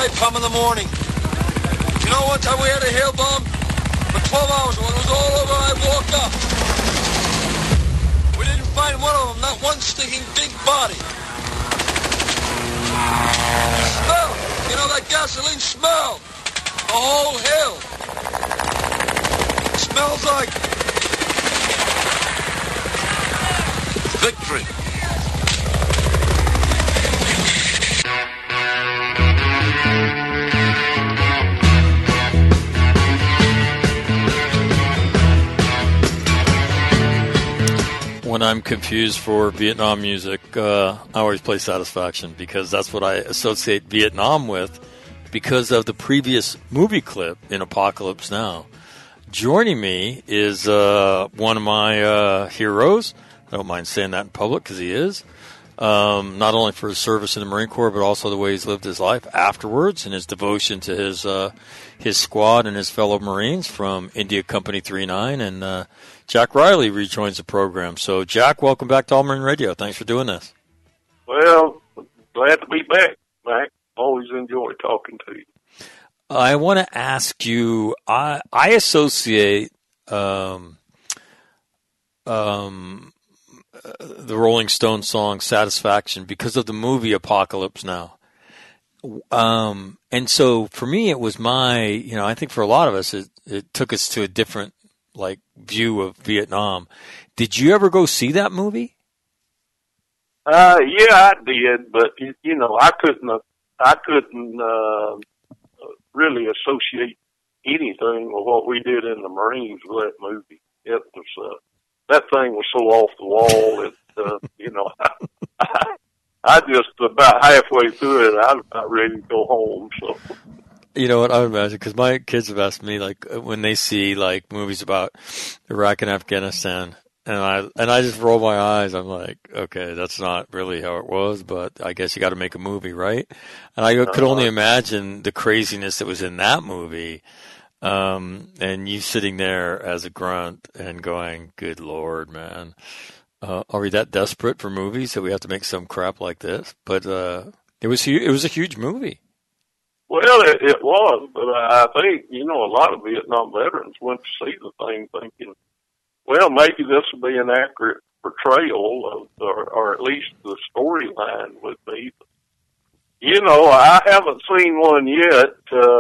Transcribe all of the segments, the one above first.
napalm in the morning. You know, one time we had a hail bomb for 12 hours. When it was all over, I woke up. We didn't find one of them, not one stinking big body. Smell! You know that gasoline smell? The whole hill. It smells like victory. When I'm confused for Vietnam music, I always play Satisfaction because that's what I associate Vietnam with because of the previous movie clip in Apocalypse Now. Joining me is one of my heroes. I don't mind saying that in public because he is. Not only for his service in the Marine Corps, but also the way he's lived his life afterwards and his devotion to his squad and his fellow Marines from India Company 39. And Jack Riley rejoins the program. So, Jack, welcome back to All Marine Radio. Thanks for doing this. Well, glad to be back, Mac. Always enjoy talking to you. I want to ask you, I associate the Rolling Stones song Satisfaction because of the movie Apocalypse Now. And so for me, it was I think for a lot of us, it took us to a different view of Vietnam. Did you ever go see that movie? Yeah, I did, but I couldn't really associate anything with what we did in the Marines with that movie. It was that thing was so off the wall. I just about halfway through it, I was about ready to go home. So. You know what, I would imagine, because my kids have asked me, when they see, movies about Iraq and Afghanistan, and I just roll my eyes. I'm like, okay, that's not really how it was, but I guess you got to make a movie, right? And I could only imagine the craziness that was in that movie, and you sitting there as a grunt and going, good Lord, man. Are we that desperate for movies that we have to make some crap like this? But it was a huge movie. Well, it was, but I think, a lot of Vietnam veterans went to see the thing thinking, well, maybe this will be an accurate portrayal of, or at least the storyline would be. I haven't seen one yet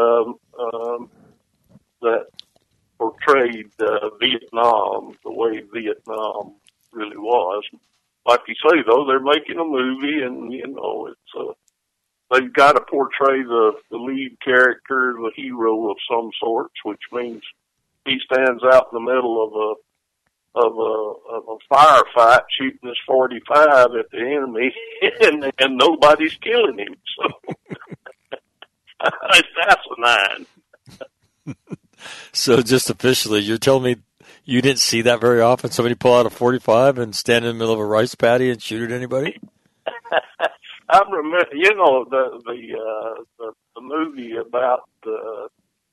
that portrayed Vietnam the way Vietnam really was. Like you say, though, they're making a movie, and it's they've got to portray the lead character, the hero of some sorts, which means he stands out in the middle of a firefight, shooting his .45 at the enemy, and nobody's killing him. So it's asinine. So just officially, you're telling me you didn't see that very often? Somebody pull out a .45 and stand in the middle of a rice paddy and shoot at anybody? I remember, the movie about the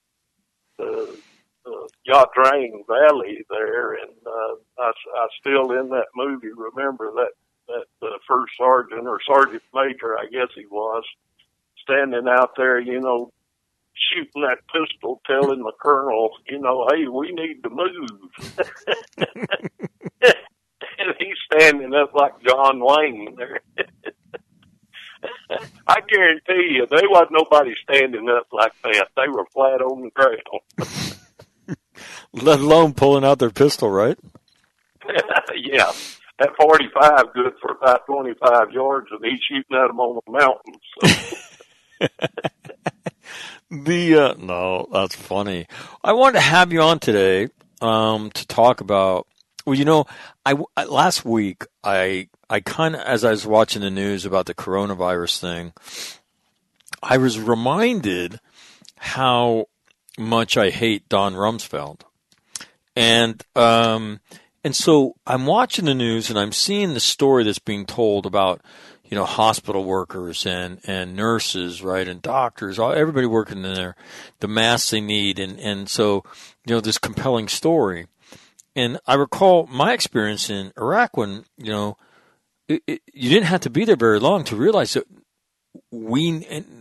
Yacht Drain Valley there, and I still in that movie remember that first sergeant or sergeant major, I guess he was, standing out there, shooting that pistol, telling the colonel, hey, we need to move. And he's standing up like John Wayne there. I guarantee you, there wasn't nobody standing up like that. They were flat on the ground. Let alone pulling out their pistol, right? Yeah. That .45 good for about 25 yards, and he's shooting at them on the mountains. So. No, that's funny. I wanted to have you on today to talk about. Well, last week I kind of, as I was watching the news about the coronavirus thing, I was reminded how much I hate Don Rumsfeld, and so I'm watching the news and I'm seeing the story that's being told about hospital workers and nurses, right, and doctors, everybody working in there, the masks they need, and so this compelling story. And I recall my experience in Iraq when, you didn't have to be there very long to realize that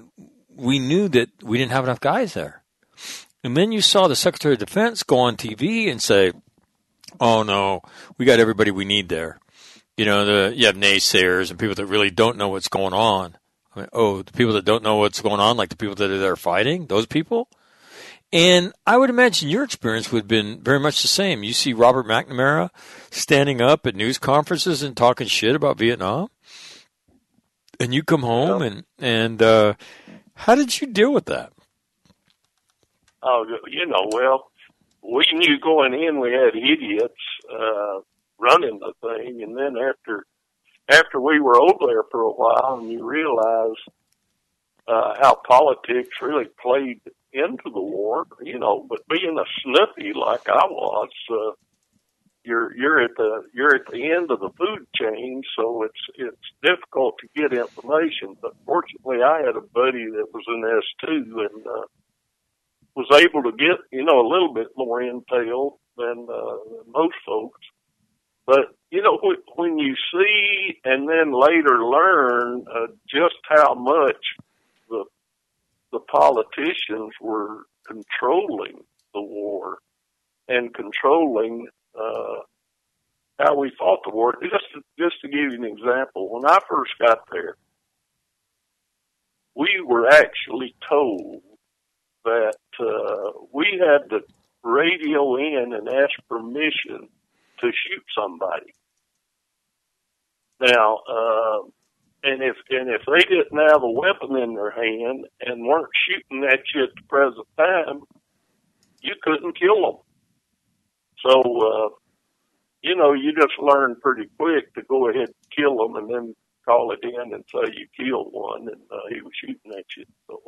we knew that we didn't have enough guys there. And then you saw the Secretary of Defense go on TV and say, oh, no, we got everybody we need there. You know, you have naysayers and people that really don't know what's going on. I mean, the people that don't know what's going on, like the people that are there fighting, those people. And I would imagine your experience would have been very much the same. You see Robert McNamara standing up at news conferences and talking shit about Vietnam. And you come home and how did you deal with that? Oh, well, we knew going in we had idiots running the thing, and then after we were over there for a while, and you realize how politics really played into the war, but being a sniffy like I was, you're at the end of the food chain, so it's difficult to get information. But fortunately, I had a buddy that was in S2 and was able to get a little bit more intel than most folks. But when you see and then later learn just how much the politicians were controlling the war and controlling how we fought the war. Just to give you an example, when I first got there, we were actually told that we had to radio in and ask permission to shoot somebody. Now, and if they didn't have a weapon in their hand and weren't shooting at you at the present time, you couldn't kill them. So, you just learn pretty quick to go ahead and kill them and then call it in and say you killed one and he was shooting at you. So,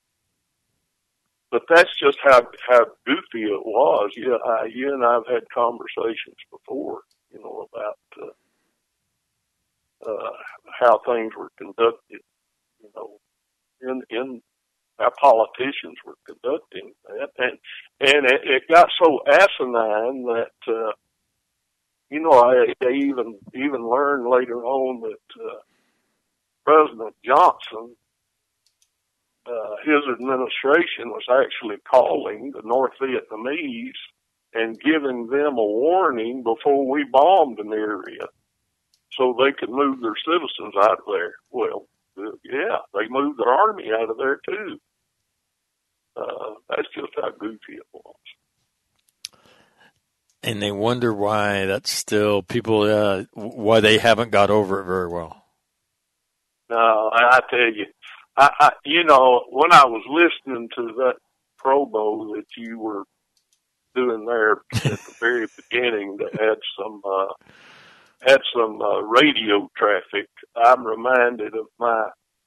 but that's just how goofy it was. You and I have had conversations before, about how things were conducted, in how politicians were conducting that, and it got so asinine that I even learned later on that President Johnson, his administration was actually calling the North Vietnamese and giving them a warning before we bombed an area so they could move their citizens out of there. Well, yeah, they moved their army out of there too. That's just how goofy it was. And they wonder why that's still people, why they haven't got over it very well. No, I tell you, when I was listening to that promo that you were doing there at the very beginning that had some radio traffic, I'm reminded of my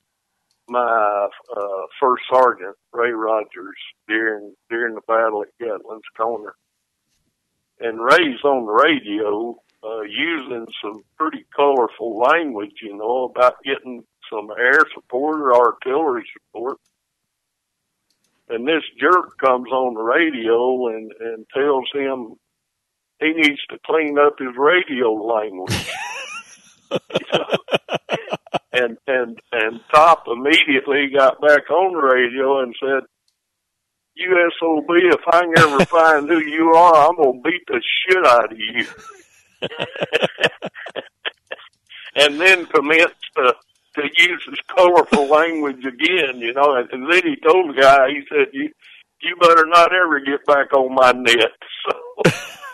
first sergeant, Ray Rogers, during the battle at Gatlin's Corner. And Ray's on the radio using some pretty colorful language, about getting some air support or artillery support. And this jerk comes on the radio and tells him he needs to clean up his radio language. And Top immediately got back on the radio and said, "You SOB, if I can ever find who you are, I'm going to beat the shit out of you." And then commenced to use his colorful language again, and then he told the guy, he said, you better not ever get back on my net. So,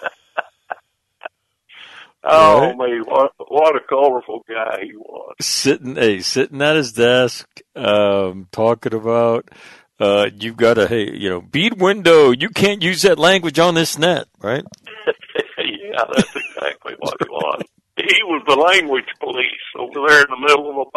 oh, man, what a colorful guy he was. Sitting at his desk, talking about, you've got to, bead window, you can't use that language on this net, right? Yeah, that's exactly what it was. He was the language police over there in the middle of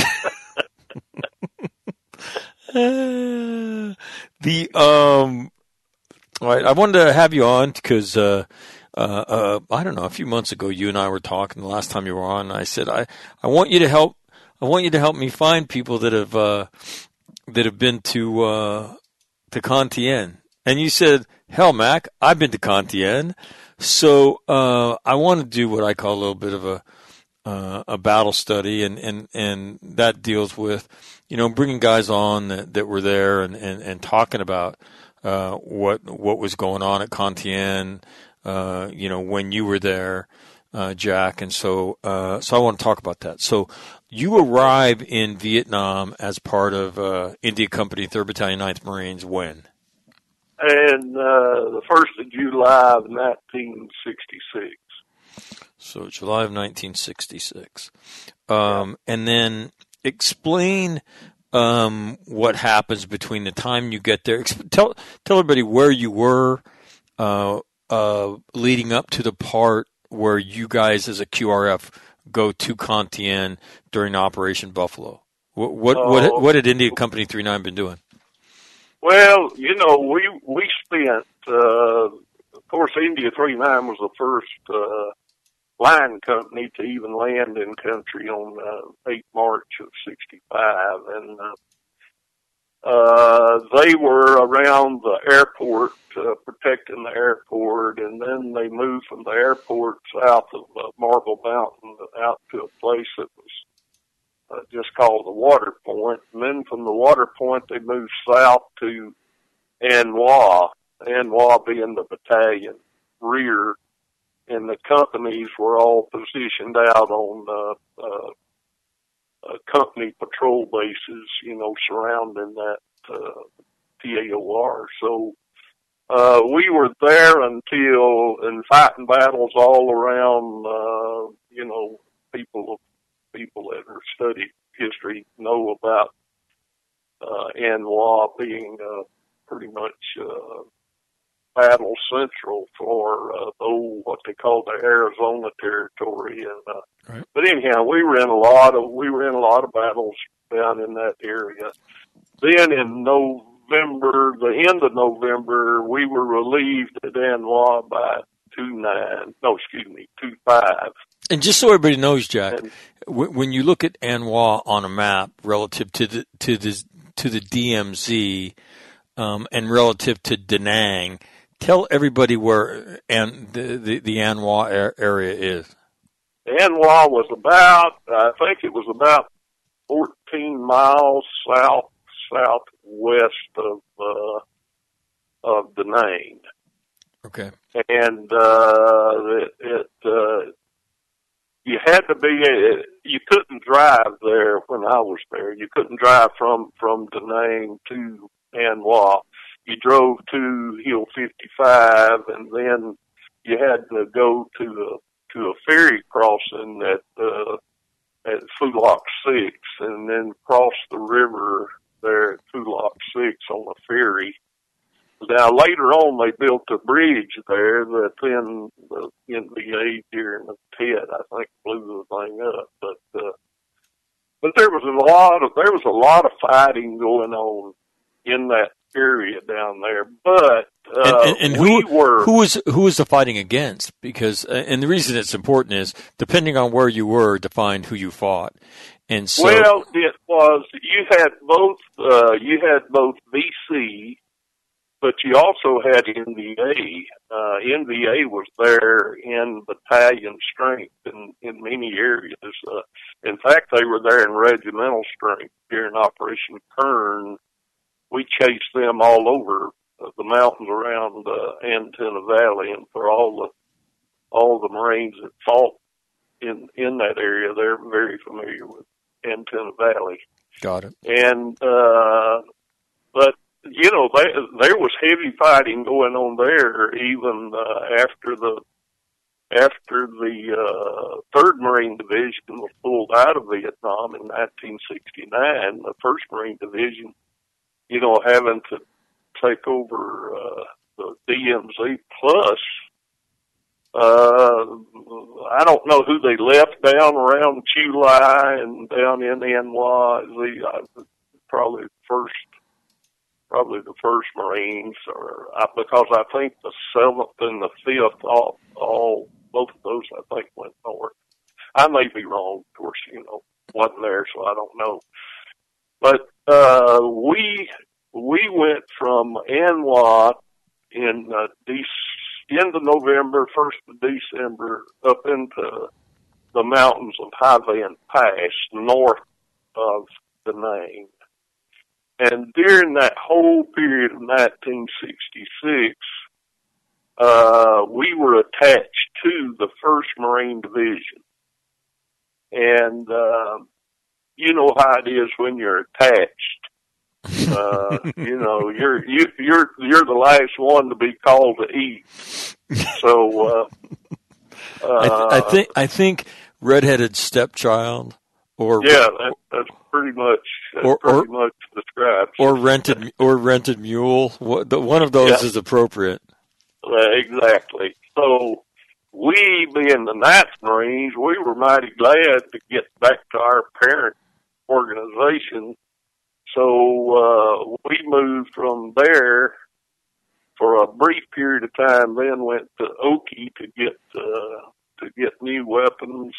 a battle. All right, I wanted to have you on because, I don't know, a few months ago, you and I were talking the last time you were on. I said, I want you to help me find people that have been to Con Thien. And you said, hell, Mac, I've been to Con Thien. So I want to do what I call a little bit of a battle study, and that deals with, bringing guys on that were there and talking about what was going on at Con when you were there, Jack. And so I want to talk about that. So you arrive in Vietnam as part of India Company, 3rd Battalion, 9th Marines when? And the 1st of July of 1966. So July of 1966. And then explain what happens between the time you get there. Tell everybody where you were leading up to the part where you guys as a QRF go to Con Thien during Operation Buffalo. What had India Company 39 been doing? Well, we spent, of course, India 39 was the first line company to even land in country on 8 March of 65. And they were around the airport, protecting the airport, and then they moved from the airport south of Marble Mountain out to a place that was just called the Water Point. And then from the Water Point, they moved south to Anwa being the battalion rear, and the companies were all positioned out on company patrol bases, surrounding that TAOR. So we were there and fighting battles all around. People that have studied history know about Anwa being pretty much battle central for what they call the Arizona Territory. And right. But anyhow, we were in a lot of battles down in that area. Then in the end of November, we were relieved at Anwa by 2-5. And just so everybody knows, Jack, when you look at Anwa on a map relative to the DMZ and relative to Da Nang, tell everybody where the Anwa area is. Anwa was about 14 miles southwest of Da Nang. Okay. And you had to you couldn't drive there when I was there. You couldn't drive from Da Nang to Anwa. You drove to Hill 55, and then you had to go to a ferry crossing at Fulok 6, and then cross the river there at Fulok 6 on a ferry. Now, later on, they built a bridge there that then the NBA during the TED, I think, blew the thing up. But there was a lot of fighting going on in that area down there. But who was the fighting against? Because and the reason it's important is depending on where you were, defined who you fought. And so, well, it was you had both VC. But you also had NVA. NVA was there in battalion strength in many areas. In fact, they were there in regimental strength during Operation Kern. We chased them all over the mountains around Antenna Valley, and for all the Marines that fought in that area, they're very familiar with Antenna Valley. Got it. And but there was heavy fighting going on there, even after the 3rd Marine Division was pulled out of Vietnam in 1969. The 1st Marine Division, having to take over the DMZ plus. I don't know who they left down around Chu Lai and down in Anwa. Probably the first Marines, because I think the 7th and the 5th, both of those, I think, went north. I may be wrong, of course, wasn't there, so I don't know. But we went from Anwa in end of November, 1st of December, up into the mountains of Highland Pass, north of the name. And during that whole period of 1966, we were attached to the 1st Marine Division. And, you know how it is when you're attached. You know, you're the last one to be called to eat. So, I think redheaded stepchild, or yeah, that's pretty much describes. Or rented mule. One of those is appropriate. Exactly. So we, being the 9th Marines, we were mighty glad to get back to our parent organization. So we moved from there for a brief period of time. Then went to Okie to get new weapons.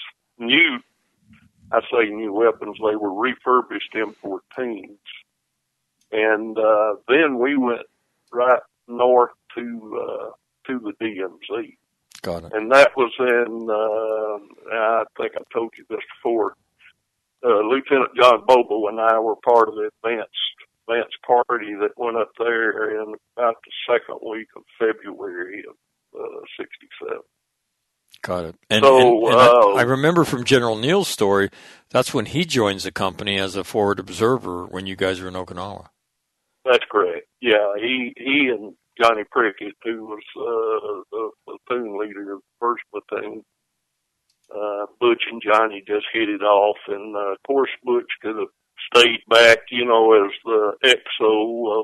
I say new weapons. They were refurbished M14s. And then we went right north to the DMZ. Got it. And that was in, I think I told you this before, Lieutenant John Bobo and I were part of the advance party that went up there in about the 2nd week of February of 67. Got it. And, so, I remember from General Neal's story, that's when he joins the company as a forward observer when you guys were in Okinawa. That's correct. Yeah, he and Johnny Prickett, who was the platoon leader of the 1st platoon, Butch and Johnny just hit it off, and of course Butch could have stayed back, you know, as the XO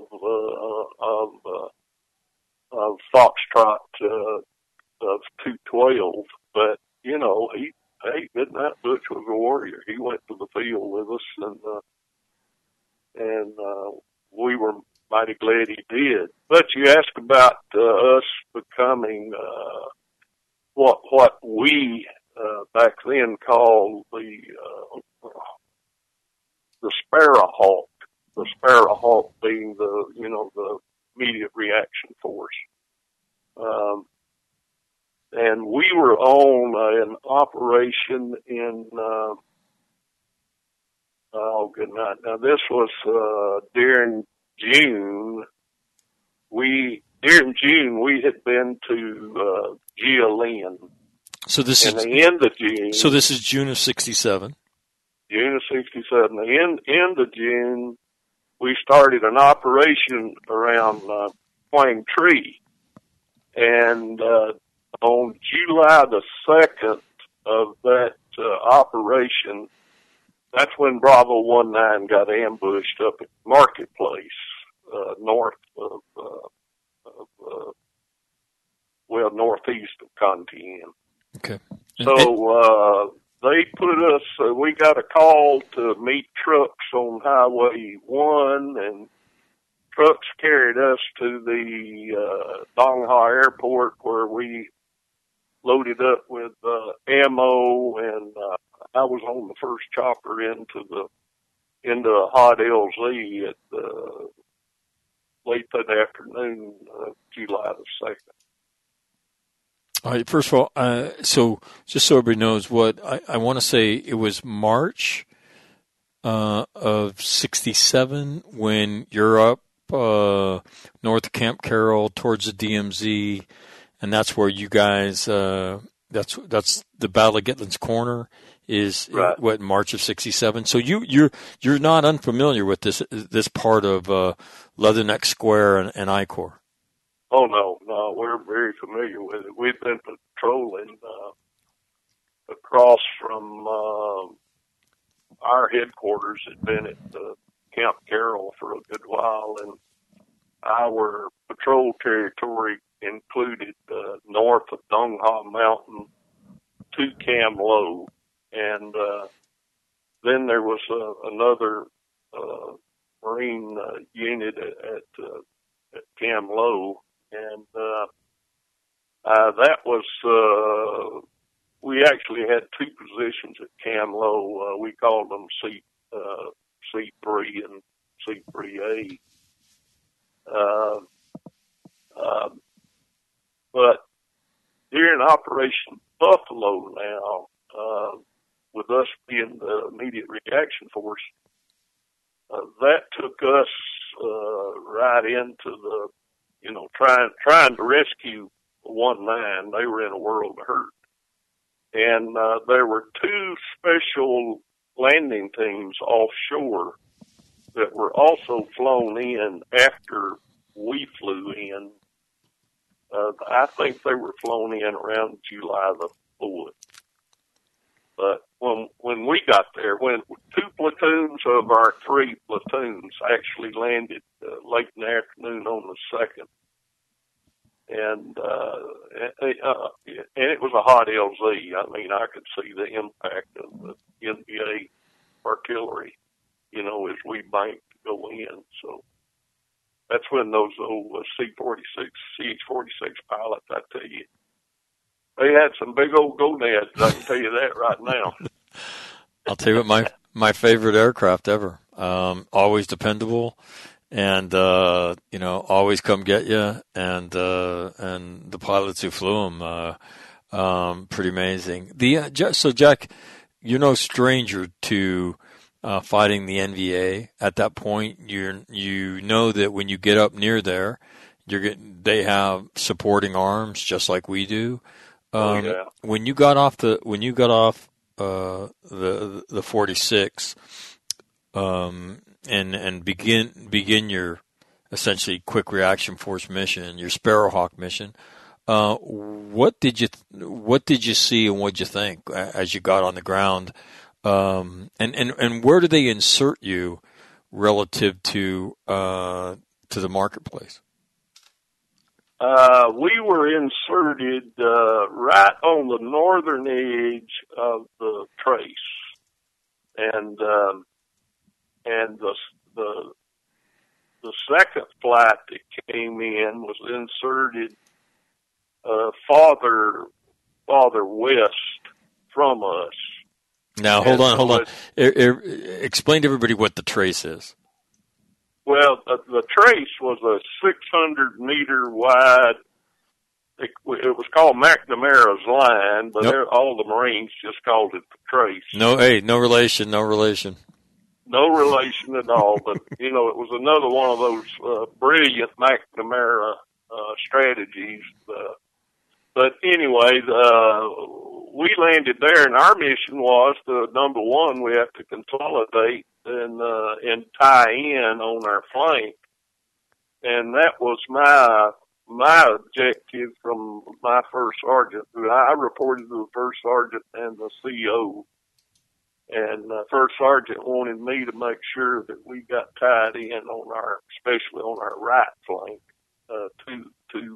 of Foxtrot of 212, but you know, that Butch was a warrior. He went to the field with us, and we were mighty glad he did. But you asked about us becoming what we back then called the Sparrowhawk. The Sparrowhawk being the immediate reaction force. And we were on an operation in, good night. Now this was, during June. During June, we had been to, Jialin. So this is the end of June. So this is June of 67. June of 67. The end of June, we started an operation around, Quang Tree. And, on July the 2nd of that operation, that's when Bravo 19 got ambushed up at Marketplace, north of northeast of Contian. Okay. So they put us. We got a call to meet trucks on Highway 1, and trucks carried us to the Dongha Airport, where we loaded up with ammo, and I was on the first chopper into Hot LZ at late that afternoon, July the 2nd. All right. First of all, so just so everybody knows, what I want to say, it was March of 67 when you're up north of Camp Carroll towards the DMZ. And that's where you guys, that's the Battle of Gitlin's Corner is right. What, March of 67. So you're not unfamiliar with this part of Leatherneck Square and I-Corps. Oh no, we're very familiar with it. We've been patrolling across from our headquarters had been at Camp Carroll for a good while, and our patrol territory included north of Dongha Mountain to Cam Low, and then there was another Marine unit at Cam Low, and that was we actually had two positions at Cam Low. We called them C3 and C3A. But during Operation Buffalo now, with us being the immediate reaction force, that took us right into the, trying to rescue 1-9. They were in a world of hurt. And there were 2 special landing teams offshore that were also flown in after we flew in. I think they were flown in around July the 4th. But when we got there, when 2 platoons of our 3 platoons actually landed late in the afternoon on the 2nd. And it was a hot LZ. I mean, I could see the impact of the NVA artillery, as we banked to go in. So that's when those old C-46, CH-46 pilots, I tell you, they had some big old gonads. I can tell you that right now. I'll tell you what, my favorite aircraft ever. Always dependable, and always come get you. And the pilots who flew them, pretty amazing. So Jack, you're no stranger to fighting the NVA. At that point, you know that when you get up near there, they have supporting arms just like we do. Yeah. When you got off the 46, and begin your essentially quick reaction force mission, your Sparrowhawk mission, what did you see and what did you think as you got on the ground? And where do they insert you relative to the marketplace? We were inserted right on the northern edge of the trace, and the second flight that came in was inserted farther west from us. Now hold on. Explain to everybody what the trace is. Well, the trace was a 600-meter wide. It was called McNamara's Line, but all the Marines just called it the trace. No relation. No relation at all. But it was another one of those brilliant McNamara strategies. But anyway, we landed there, and our mission was to, number one, we have to consolidate and tie in on our flank, and that was my objective from my first sergeant. I reported to the first sergeant and the CO, and first sergeant wanted me to make sure that we got tied in on especially on our right flank, to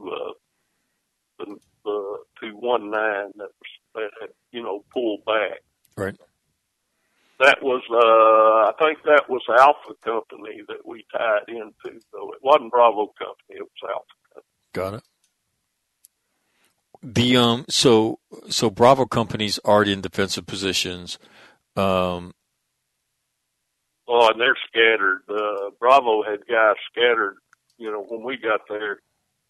1-9 that had pulled back. Right. That was, I think that was Alpha Company that we tied into, though it wasn't Bravo Company, it was Alpha Company. Got it. The so Bravo Company's already in defensive positions. And they're scattered. Bravo had guys scattered, when we got there,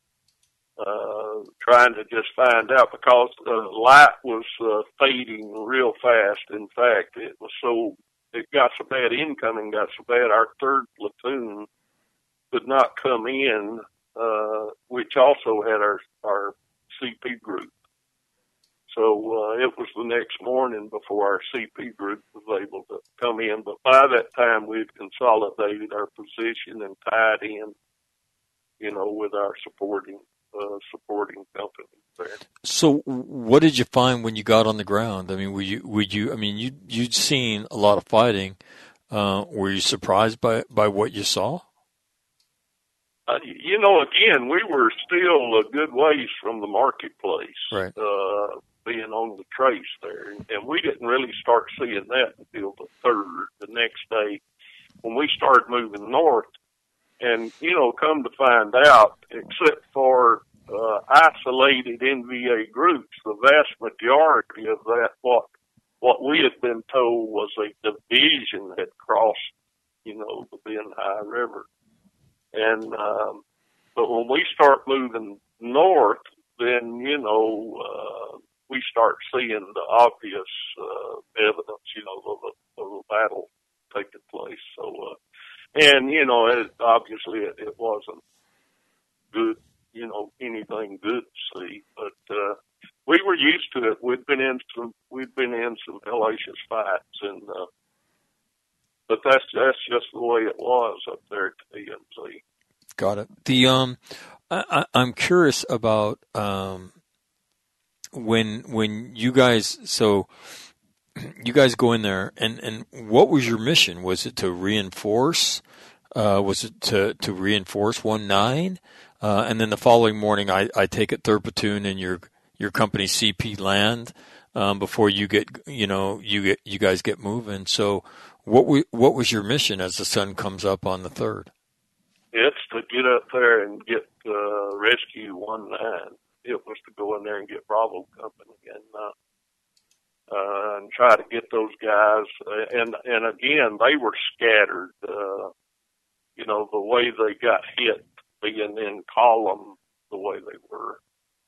trying to just find out, because light was fading real fast. In fact, it got so bad, incoming got so bad, our 3rd platoon could not come in, which also had our CP group. So it was the next morning before our CP group was able to come in. But by that time, we had consolidated our position and tied in, with our supporting companies there. So what did you find when you got on the ground? I mean, you'd seen a lot of fighting. Were you surprised by what you saw? Again, we were still a good ways from the marketplace, right? Being on the trace there, and we didn't really start seeing that until the 3rd, the next day, when we started moving north. And, come to find out, except for isolated NVA groups, the vast majority of that, what we had been told was a division had crossed, the Ben-Hai River. And, but when we start moving north, then, we start seeing the obvious evidence, of the battle taking place. So, and obviously it wasn't good, anything good to see, but we were used to it. We'd been in some hellacious fights, and but that's just the way it was up there at the DMZ. Got it. I'm curious about when you guys go in there, and what was your mission? Was it to reinforce? Was it to reinforce 19? And then the following morning, I take it 3rd Platoon and your company CP land before you guys get moving. So what was your mission as the sun comes up on the 3rd? It's to get up there and get Rescue 19. It was to go in there and get Bravo Company and try to get those guys. And again, they were scattered. The way they got hit, being in column the way they were.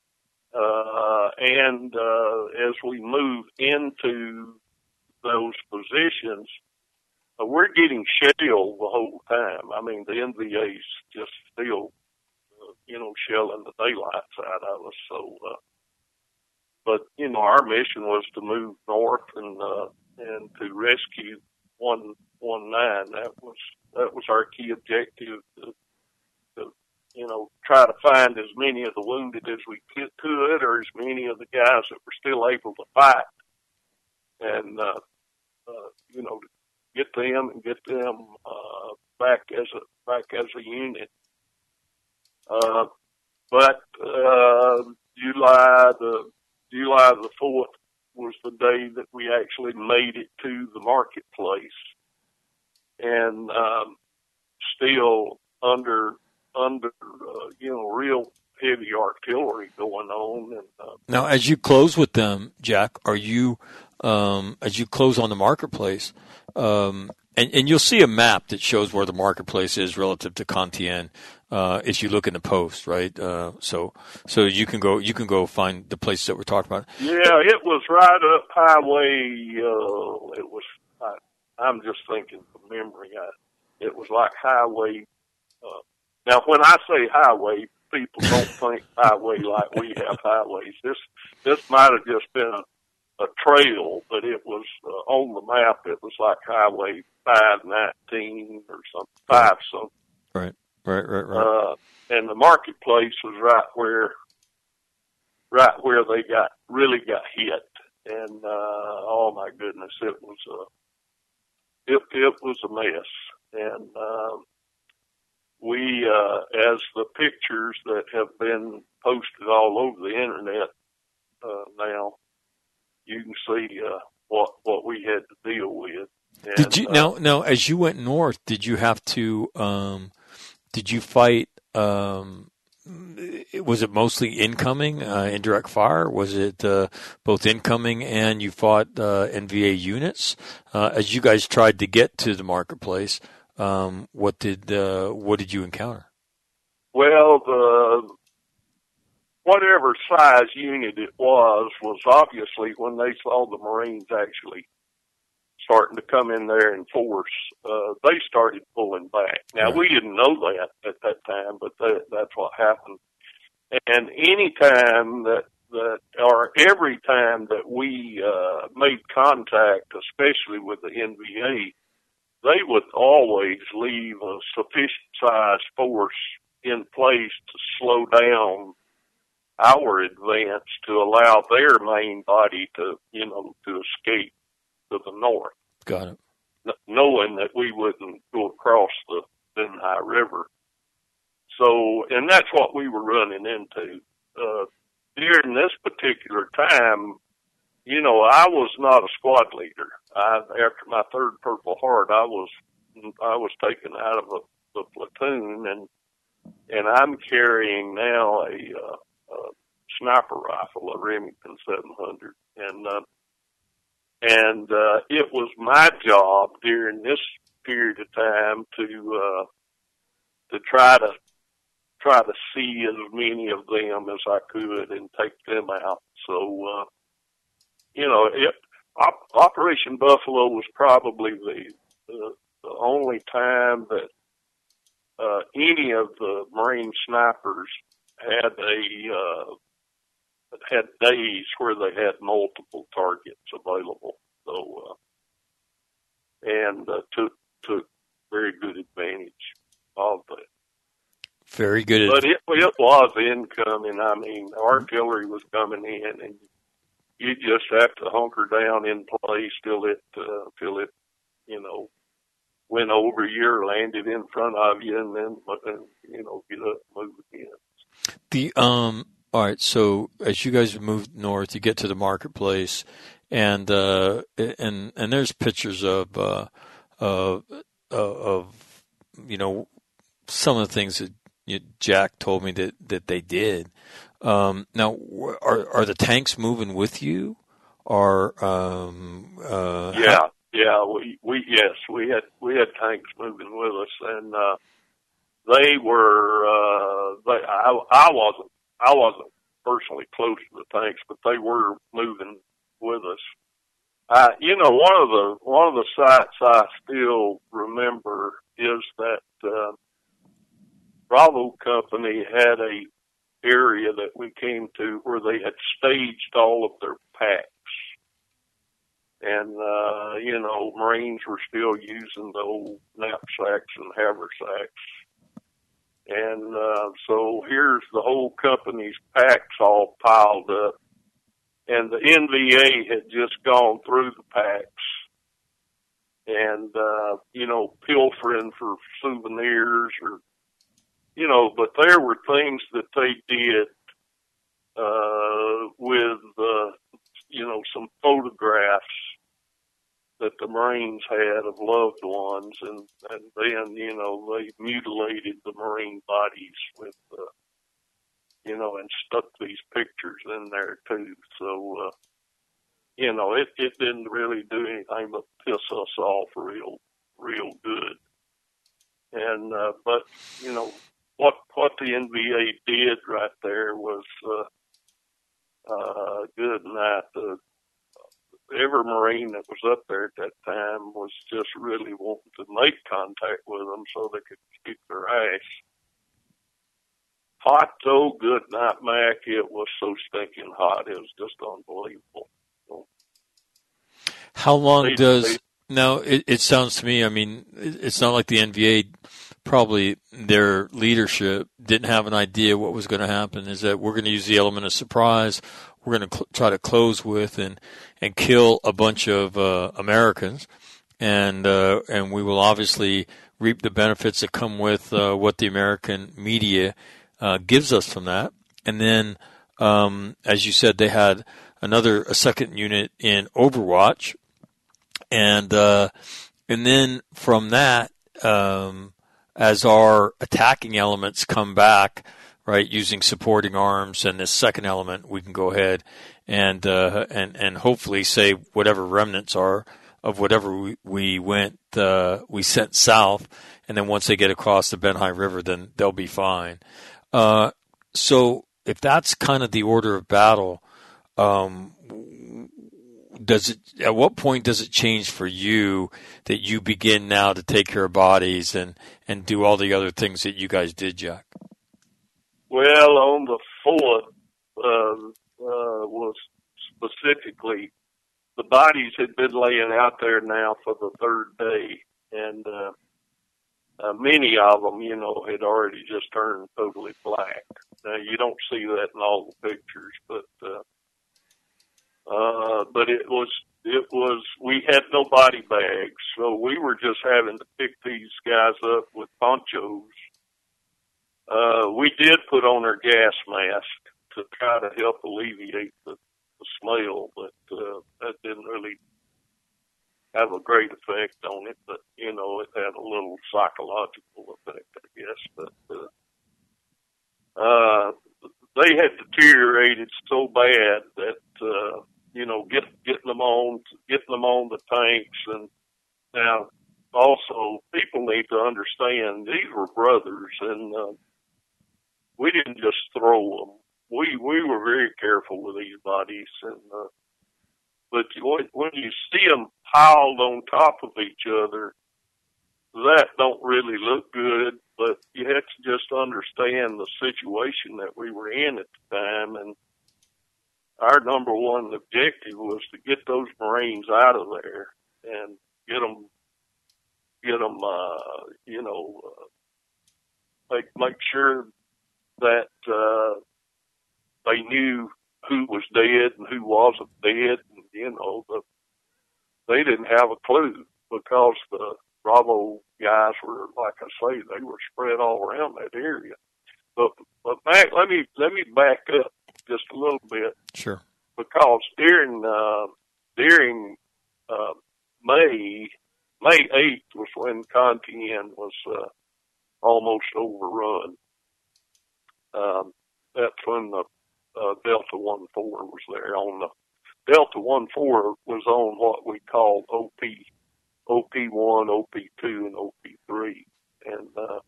And as we move into those positions, we're getting shelled the whole time. I mean, the NVA's just still, shelling the daylights out of us. So, but our mission was to move north and to rescue 19. That was our key objective. To try to find as many of the wounded as we could, or as many of the guys that were still able to fight, and get them back as a unit. But July the 4th was the day that we actually made it to the marketplace, and still under real heavy artillery going on. And now, as you close with them, Jack, are you as you close on the marketplace? And you'll see a map that shows where the marketplace is relative to Compiègne as you look in the post, right? So you can go find the places that we're talking about. Yeah, it was right up highway. I'm just thinking from memory. It was like highway. Now, when I say highway, people don't think highway like we have highways. This might have just been a trail, but it was on the map. It was like Highway 519 or something, 5 something. Right. And the marketplace was right where they really got hit. And oh my goodness, it was a mess. And we, as the pictures that have been posted all over the internet now, you can see what we had to deal with. And, did you now as you went north? Did you have to? Did you fight? Was it mostly incoming, indirect fire? Was it both incoming and you fought NVA units? As you guys tried to get to the marketplace, what did you encounter? Well, whatever size unit it was obviously, when they saw the Marines actually starting to come in there in force, they started pulling back. Now, Right. We didn't know that at that time, but that's what happened. And any time or every time that we made contact, especially with the NVA, they would always leave a sufficient sized force in place to slow down our advance to allow their main body to escape to the north. Got it. Knowing that we wouldn't go across the Benhigh River. So, and that's what we were running into. During this particular time, I was not a squad leader. After my 3rd Purple Heart, I was taken out of the platoon, and I'm carrying now a sniper rifle, a Remington 700, and it was my job during this period of time to try to see as many of them as I could and take them out. So Operation Buffalo was probably the only time that any of the Marine snipers had had days where they had multiple targets available. So and took very good advantage of that. Very good. But it was incoming. I mean, artillery was coming in, and you just have to hunker down in place till it went over you or landed in front of you, and then get up and move again. All right. So as you guys moved north, you get to the marketplace, and there's pictures of some of the things that Jack told me that they did. Now, are the tanks moving with you? Or we had tanks moving with us, and they were. I wasn't personally close to the tanks, but they were moving with us. One of the sights I still remember is that Bravo Company had a area that we came to where they had staged all of their packs. And, Marines were still using the old knapsacks and haversacks. And so here's the whole company's packs all piled up. And the NVA had just gone through the packs and, pilfering for souvenirs or, but there were things that they did with, some photographs that the Marines had of loved ones, and then, they mutilated the Marine bodies with, and stuck these pictures in there too. So, it didn't really do anything but piss us off real good. And, but, what the NVA did right there was, good night. Every Marine that was up there at that time was just really wanting to make contact with them so they could keep their ass. Hot though, good night, Mac. It was so stinking hot. It was just unbelievable. So, how long does... Now, it sounds to me, I mean, it's not like the NVA, probably their leadership didn't have an idea what was going to happen, is that we're going to use the element of surprise. We're going to try to close with and kill a bunch of Americans, and we will obviously reap the benefits that come with what the American media gives us from that. And then, as you said, they had a second unit in Overwatch, and then from that, as our attacking elements come back, right, using supporting arms and this second element, we can go ahead and hopefully save whatever remnants are of whatever we sent south, and then once they get across the Benhai River, then they'll be fine. So if that's kind of the order of battle, at what point does it change for you that you begin now to take care of bodies and do all the other things that you guys did, Jack? Well, on the 4th, was specifically, the bodies had been laying out there now for the 3rd day, and many of them, had already just turned totally black. Now, you don't see that in all the pictures, but we had no body bags, so we were just having to pick these guys up with ponchos. We did put on our gas mask to try to help alleviate the smell, but that didn't really have a great effect on it, but, it had a little psychological effect, I guess. But they had deteriorated so bad that, getting them on the tanks. And now also people need to understand these were brothers, and we didn't just throw them. We were very careful with these bodies, and But when you see them piled on top of each other, that don't really look good. But you have to just understand the situation that we were in at the time, and our number one objective was to get those Marines out of there and get them, make sure that they knew who was dead and who wasn't dead. And, they didn't have a clue because the Bravo guys were, like I say, they were spread all around that area. But Mac, let me back up just a little bit. Sure. Because during May 8th was when Contian was almost overrun. That's when the Delta 1-4 was there. On the Delta 1-4 was on what we called OP1, OP2, and OP3, and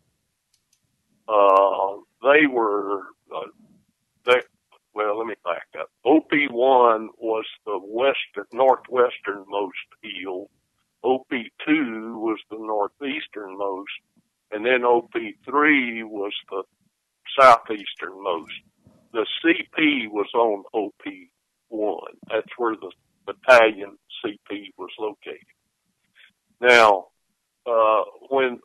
they were. Well, let me back up. OP1 was the northwesternmost hill. OP2 was the northeasternmost, and then OP3 was the southeasternmost. The CP was on OP1. That's where the battalion CP was located. Now, when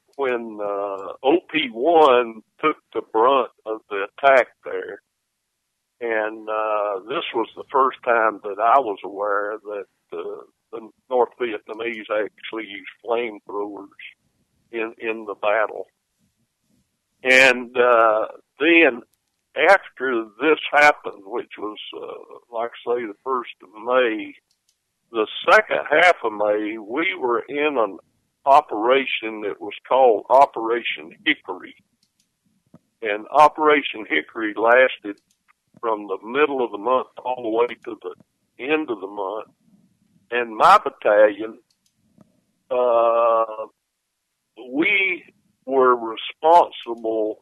OP1 took the brunt of the attack there, and this was the first time that I was aware that the North Vietnamese actually used flamethrowers in the battle. And then after this happened, which was, like I say, the 1st of May, the second half of May, we were in an operation that was called Operation Hickory. And Operation Hickory lasted from the middle of the month all the way to the end of the month. And my battalion, we were responsible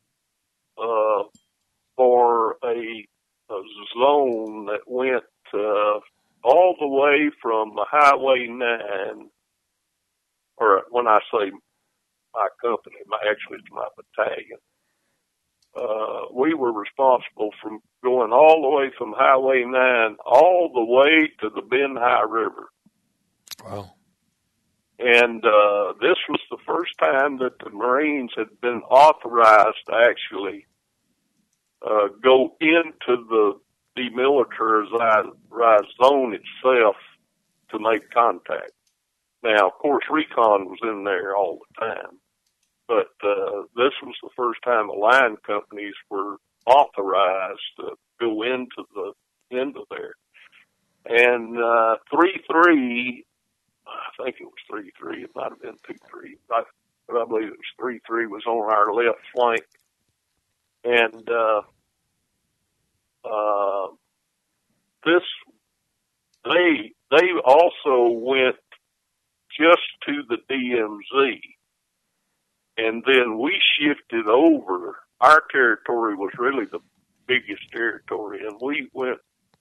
for a zone that went all the way from the Highway 9, or when I say my company, actually it's my battalion. We were responsible from going all the way from Highway 9 all the way to the Ben Hai River. Wow. And this was the first time that the Marines had been authorized to actually go into the demilitarized zone itself to make contact. Now, of course, recon was in there all the time, but this was the first time the line companies were authorized to go into there. And 3-3, I think it was 3-3, it might have been 2-3, but I believe it was 3-3 was on our left flank. And they also went just to the DMZ, and then we shifted over. Our territory was really the biggest territory, and we went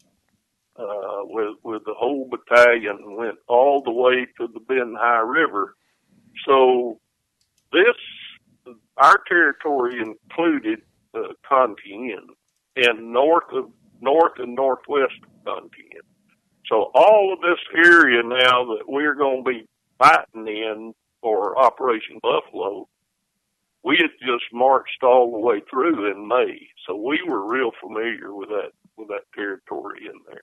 with the whole battalion and went all the way to the Ben Hai River. So our territory included Contian and north and northwest Contian. So all of this area now that we're going to be fighting in for Operation Buffalo, we had just marched all the way through in May. So we were real familiar with that territory in there.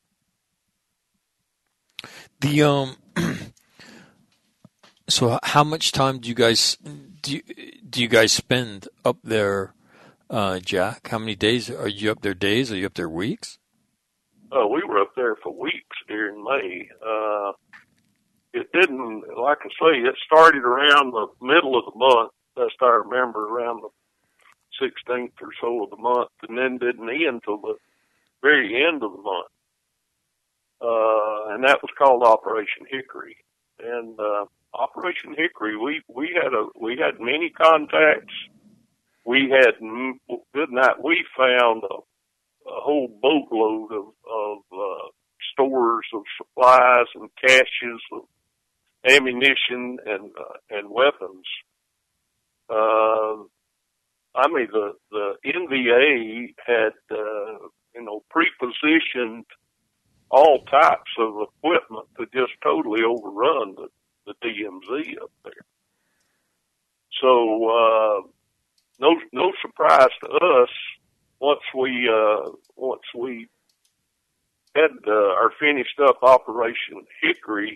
So how much time do you guys spend up there, Jack? How many days are you up there? Days? Are you up there weeks? We were up there for weeks during May. It didn't, like I say, it started around the middle of the month. Best I remember, around the 16th or so of the month, and then didn't end until the very end of the month. And that was called Operation Hickory. And Operation Hickory, we had many contacts. We had good night. We found a whole boatload of stores of supplies and caches of ammunition and weapons. I mean, the NVA had, pre-positioned all types of equipment to just totally overrun the DMZ up there. So, no surprise to us once we had our finished up Operation Hickory.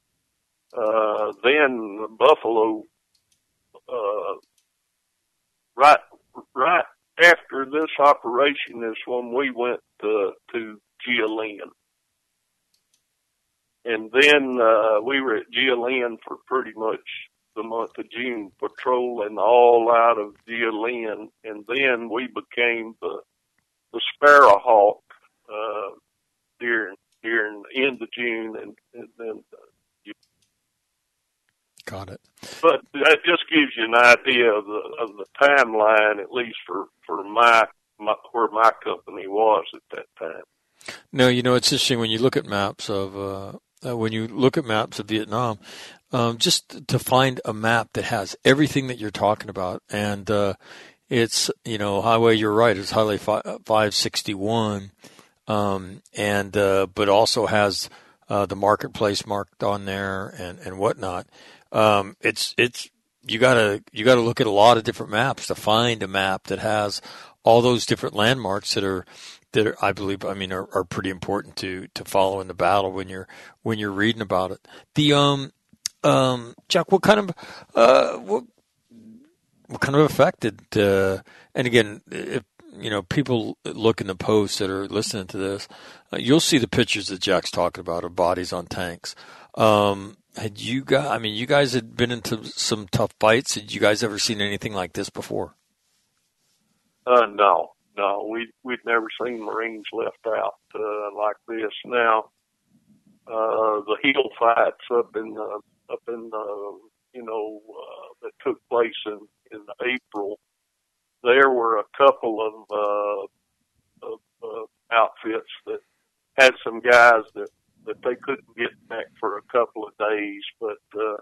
Then Buffalo, right after this operation is when we went to GLN. And then we were at GLN for pretty much the month of June, patrolling all out of GLN, and then we became the Sparrowhawk during the end of June, and then. Got it. But that just gives you an idea of the timeline, at least for my where my company was at that time. No, it's interesting when you look at maps of Vietnam, just to find a map that has everything that you're talking about, and it's highway. You're right. It's Highway 561, but also has the marketplace marked on there and whatnot. It's you gotta look at a lot of different maps to find a map that has all those different landmarks that are I believe are pretty important to follow in the battle when you're reading about it. The Chuck, what kind of effect did and again, if people look in the posts that are listening to this, you'll see the pictures that Jack's talking about of bodies on tanks. You guys had been into some tough fights. Had you guys ever seen anything like this before? No, we'd never seen Marines left out like this. Now, the heel fights up in that took place in April. There were a couple of outfits that had some guys that they couldn't get back for a couple of days, but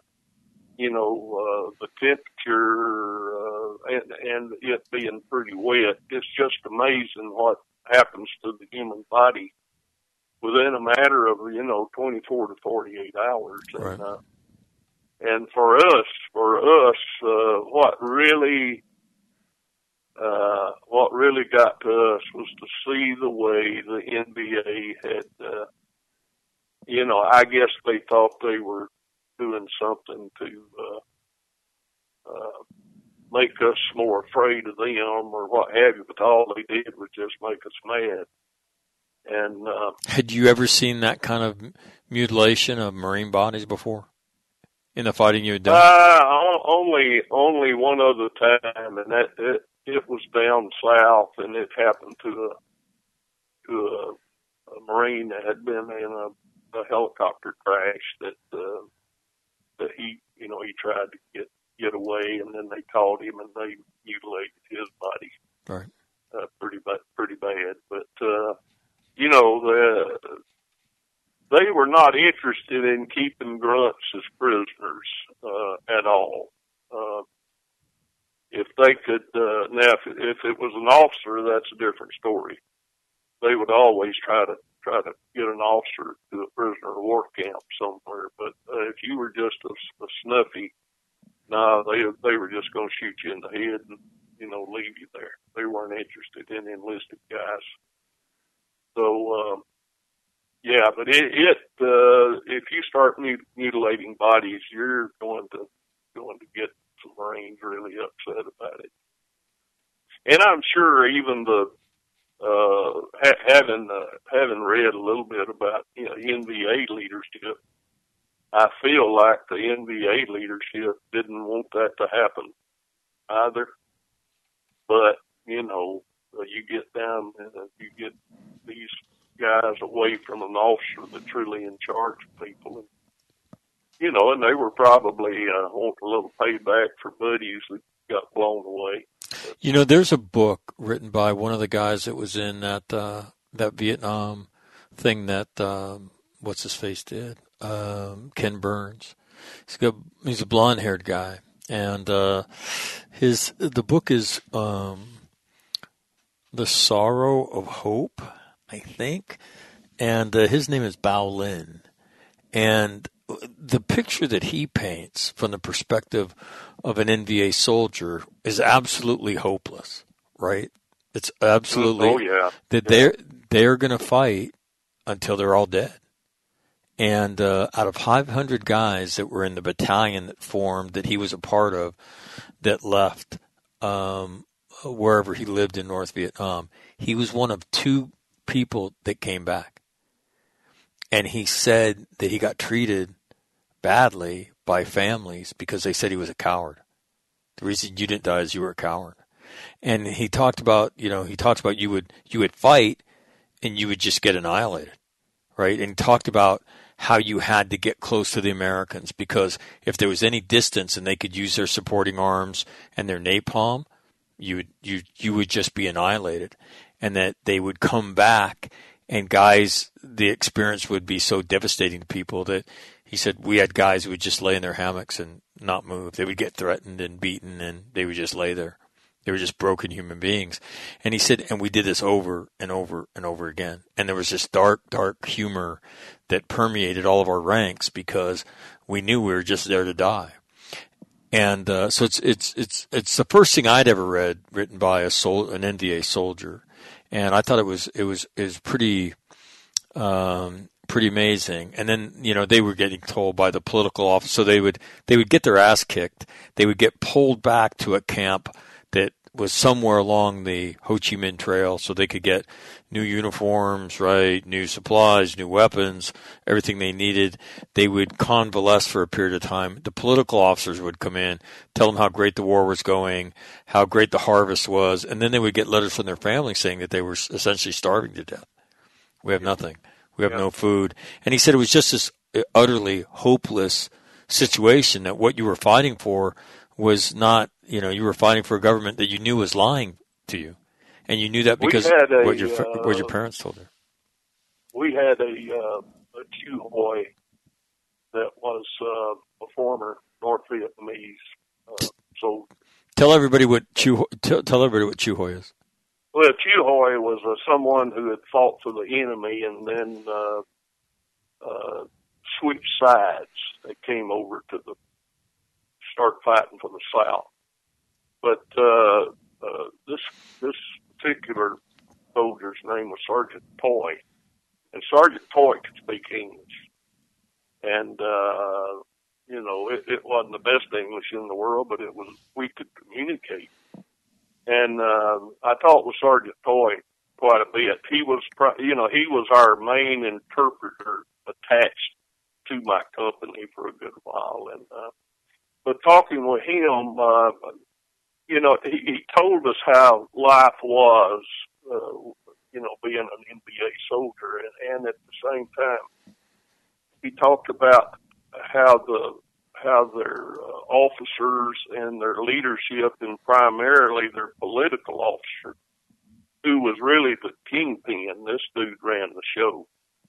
the temperature and it being pretty wet, it's just amazing what happens to the human body within a matter of 24 to 48 hours. Right. And for us, what really got to us was to see the way the NBA had. I guess they thought they were doing something to make us more afraid of them or what have you, but all they did was just make us mad. And had you ever seen that kind of mutilation of Marine bodies before in the fighting you had done? Only one other time, and that it was down south, and it happened to a Marine that had been in a helicopter crash that he tried to get away, and then they caught him and they mutilated his body. Right. Pretty bad. But they were not interested in keeping grunts as prisoners at all. If they could, now if it was an officer, that's a different story. They would always try to get an officer to a prisoner of war camp somewhere. But if you were just a snuffy, they were just going to shoot you in the head and leave you there. They weren't interested in enlisted guys. So but if you start mutilating bodies, you're going to get some Marines really upset about it. And I'm sure even having read a little bit about NVA leadership, I feel like the NVA leadership didn't want that to happen either. But you get down and you get these guys away from an officer that's truly in charge of people, and they were probably wanting a little payback for buddies that got blown away. There's a book written by one of the guys that was in that Vietnam thing that what's his face did, Ken Burns. He's a blonde-haired guy, and the book is The Sorrow of Hope, I think, and his name is Bao Lin, and the picture that he paints from the perspective of an NVA soldier is absolutely hopeless, right? It's absolutely that they're going to fight until they're all dead. And out of 500 guys that were in the battalion that formed, that he was a part of, that left wherever he lived in North Vietnam, he was one of 2 people that came back. And he said that he got treated badly by families because they said he was a coward. The reason you didn't die is you were a coward. And he talked about, you would fight and you would just get annihilated, right? And he talked about how you had to get close to the Americans because if there was any distance and they could use their supporting arms and their napalm, you would just be annihilated. And that they would come back, and guys, the experience would be so devastating to people that he said we had guys who would just lay in their hammocks and not move. They would get threatened and beaten, and they would just lay there. They were just broken human beings. And he said, and we did this over and over and over again. And there was this dark, dark humor that permeated all of our ranks because we knew we were just there to die. And so it's the first thing I'd ever read written by an NVA soldier, and I thought it was pretty amazing. And then they were getting told by the political office, so they would get their ass kicked. They would get pulled back to a camp that was somewhere along the Ho Chi Minh Trail, so they could get new uniforms, right, new supplies, new weapons, everything they needed. They would convalesce for a period of time. The political officers would come in, tell them how great the war was going, how great the harvest was, and then they would get letters from their families saying that they were essentially starving to death. We have nothing. We have no food. And he said it was just this utterly hopeless situation, that what you were fighting for was not, you were fighting for a government that you knew was lying to you. And you knew that because what your parents told you. We had a Chu Hoi that was a former North Vietnamese soldier. Tell everybody what Chu Hoi is. Well, Chu Hoi was someone who had fought for the enemy and then switched sides. They came over to start fighting for the South. But this particular soldier's name was Sergeant Toy, and Sergeant Toy could speak English. And it wasn't the best English in the world, but we could communicate. And I talked with Sergeant Toy quite a bit. He was our main interpreter attached to my company for a good while. And but talking with him, he told us how life was, being an NBA soldier, and at the same time, he talked about how their officers and their leadership, and primarily their political officer, who was really the kingpin. This dude ran the show,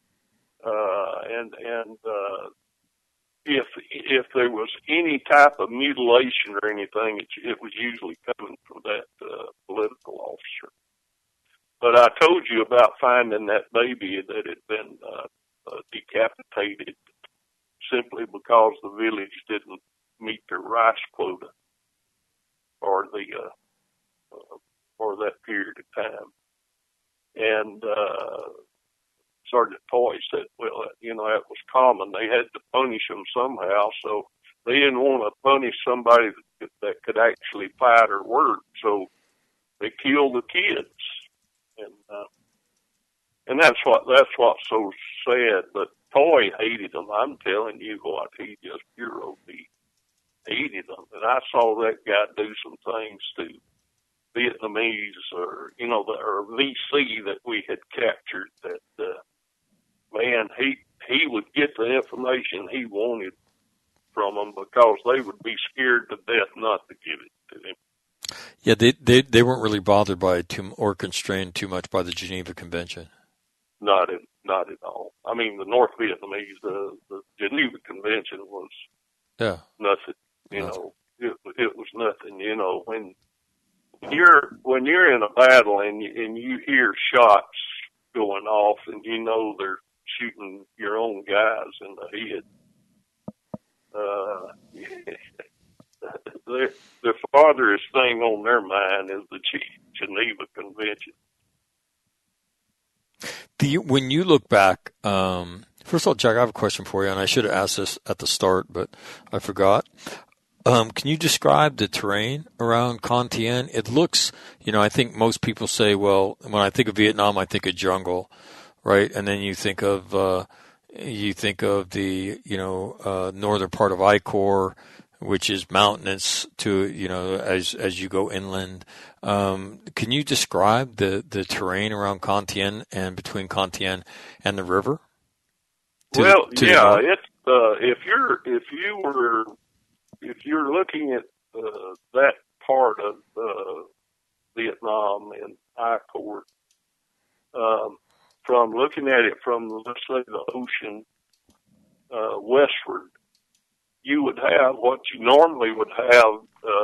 if there was any type of mutilation or anything, it was usually coming from that political officer. But I told you about finding that baby that had been decapitated simply because the village didn't meet their rice quota for that period of time. And Sergeant Toy said, well, that was common. They had to punish them somehow, so they didn't want to punish somebody that could actually fight or work, so they killed the kids. And that's what's so sad. But Toy hated them. I'm telling you what, he just pure OD hated them. And I saw that guy do some things to Vietnamese or VC that we had captured that, man, he would get the information he wanted from them because they would be scared to death not to give it to him. Yeah, they weren't really bothered by or constrained too much by the Geneva Convention. Not not at all. I mean, the North Vietnamese, the Geneva Convention was nothing. You know, it was nothing. You know, when you're in a battle and you hear shots going off and you know they're shooting your own guys in the head, the farthest thing on their mind is the Geneva Convention. When you look back, first of all, Jack, I have a question for you, and I should have asked this at the start, but I forgot. Can you describe the terrain around Con Thien? It looks, you know, I think most people say, well, when I think of Vietnam, I think of jungle, right? And then you think of the, you know, northern part of I Corps, which is mountainous to, you know, as you go inland. Can you describe the terrain around Con Thien and between Con Thien and the river? It's if you're looking at that part of Vietnam and I Corps, from looking at it from, let's say, the ocean westward, you would have what you normally would have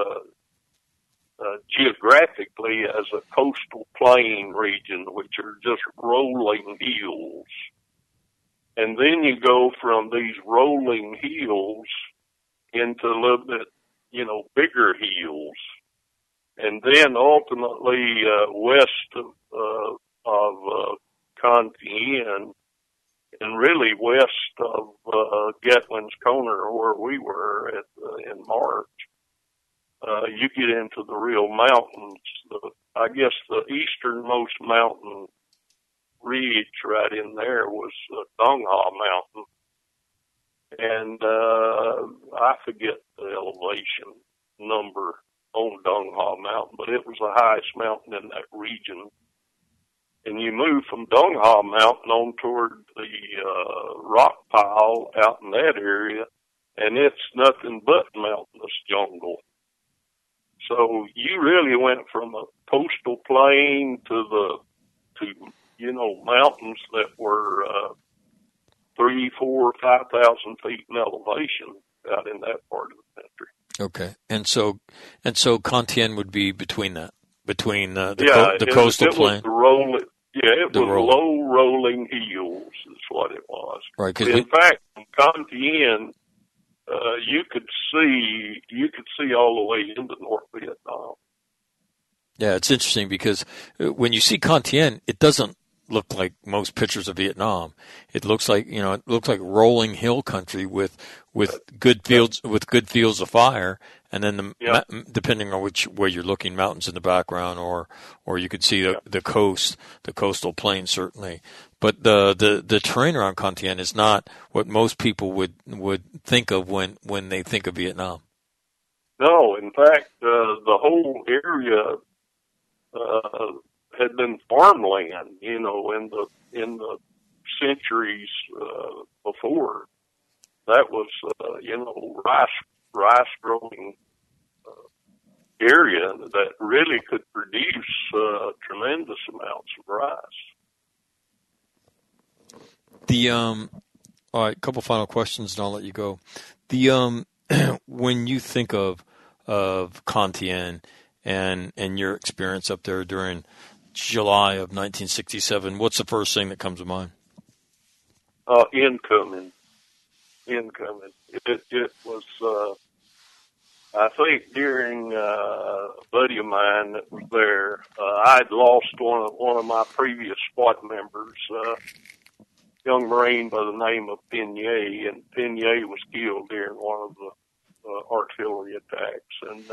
geographically as a coastal plain region, which are just rolling hills. And then you go from these rolling hills into a little bit, you know, bigger hills. And then ultimately west of Con Thien, and really west of Gatlin's Corner, where we were in March, you get into the real mountains. I guess the easternmost mountain ridge right in there was Dong Ha Mountain, and I forget the elevation number on Dong Ha Mountain, but it was the highest mountain in that region. And you move from Dong Ha Mountain on toward the rock pile out in that area, and it's nothing but mountainous jungle. So you really went from a coastal plain to you know, mountains that were 3,000, 4,000, 5,000 feet in elevation out in that part of the country. Okay, and so Con Thien would be between that, between the coastal plain. It was low rolling hills is what it was. Right. In fact, in Con Thien, you could see all the way into North Vietnam. Yeah, it's interesting because when you see Con Thien, it doesn't look like most pictures of Vietnam. It looks like, you know, it looks like rolling hill country with good fields of fire, and then depending on which way you're looking, mountains in the background, or you could see the coastal plain certainly. But the terrain around Con Thien is not what most people would think of when they think of Vietnam. No, in fact, the whole area had been farmland, you know, in the centuries before. That was, you know, rice growing area that really could produce tremendous amounts of rice. All right, a couple final questions, and I'll let you go. When you think of Con Thien and your experience up there during July of 1967, what's the first thing that comes to mind? Incoming. It was, I think during a buddy of mine that was there, I'd lost one of my previous SWAT members, young Marine by the name of Penier, and Penier was killed during one of the artillery attacks. And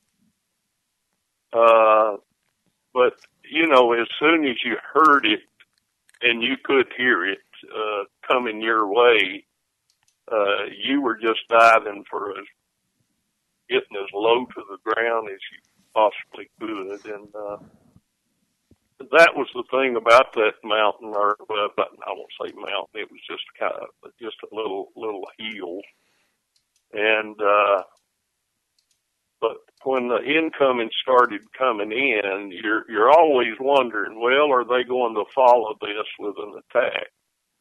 but you know, as soon as you heard it, and you could hear it coming your way, you were just diving for getting as low to the ground as you possibly could, and that was the thing about that mountain, or but I won't say mountain. It was just just a little hill, and but when the incoming started coming in, you're always wondering, well, are they going to follow this with an attack?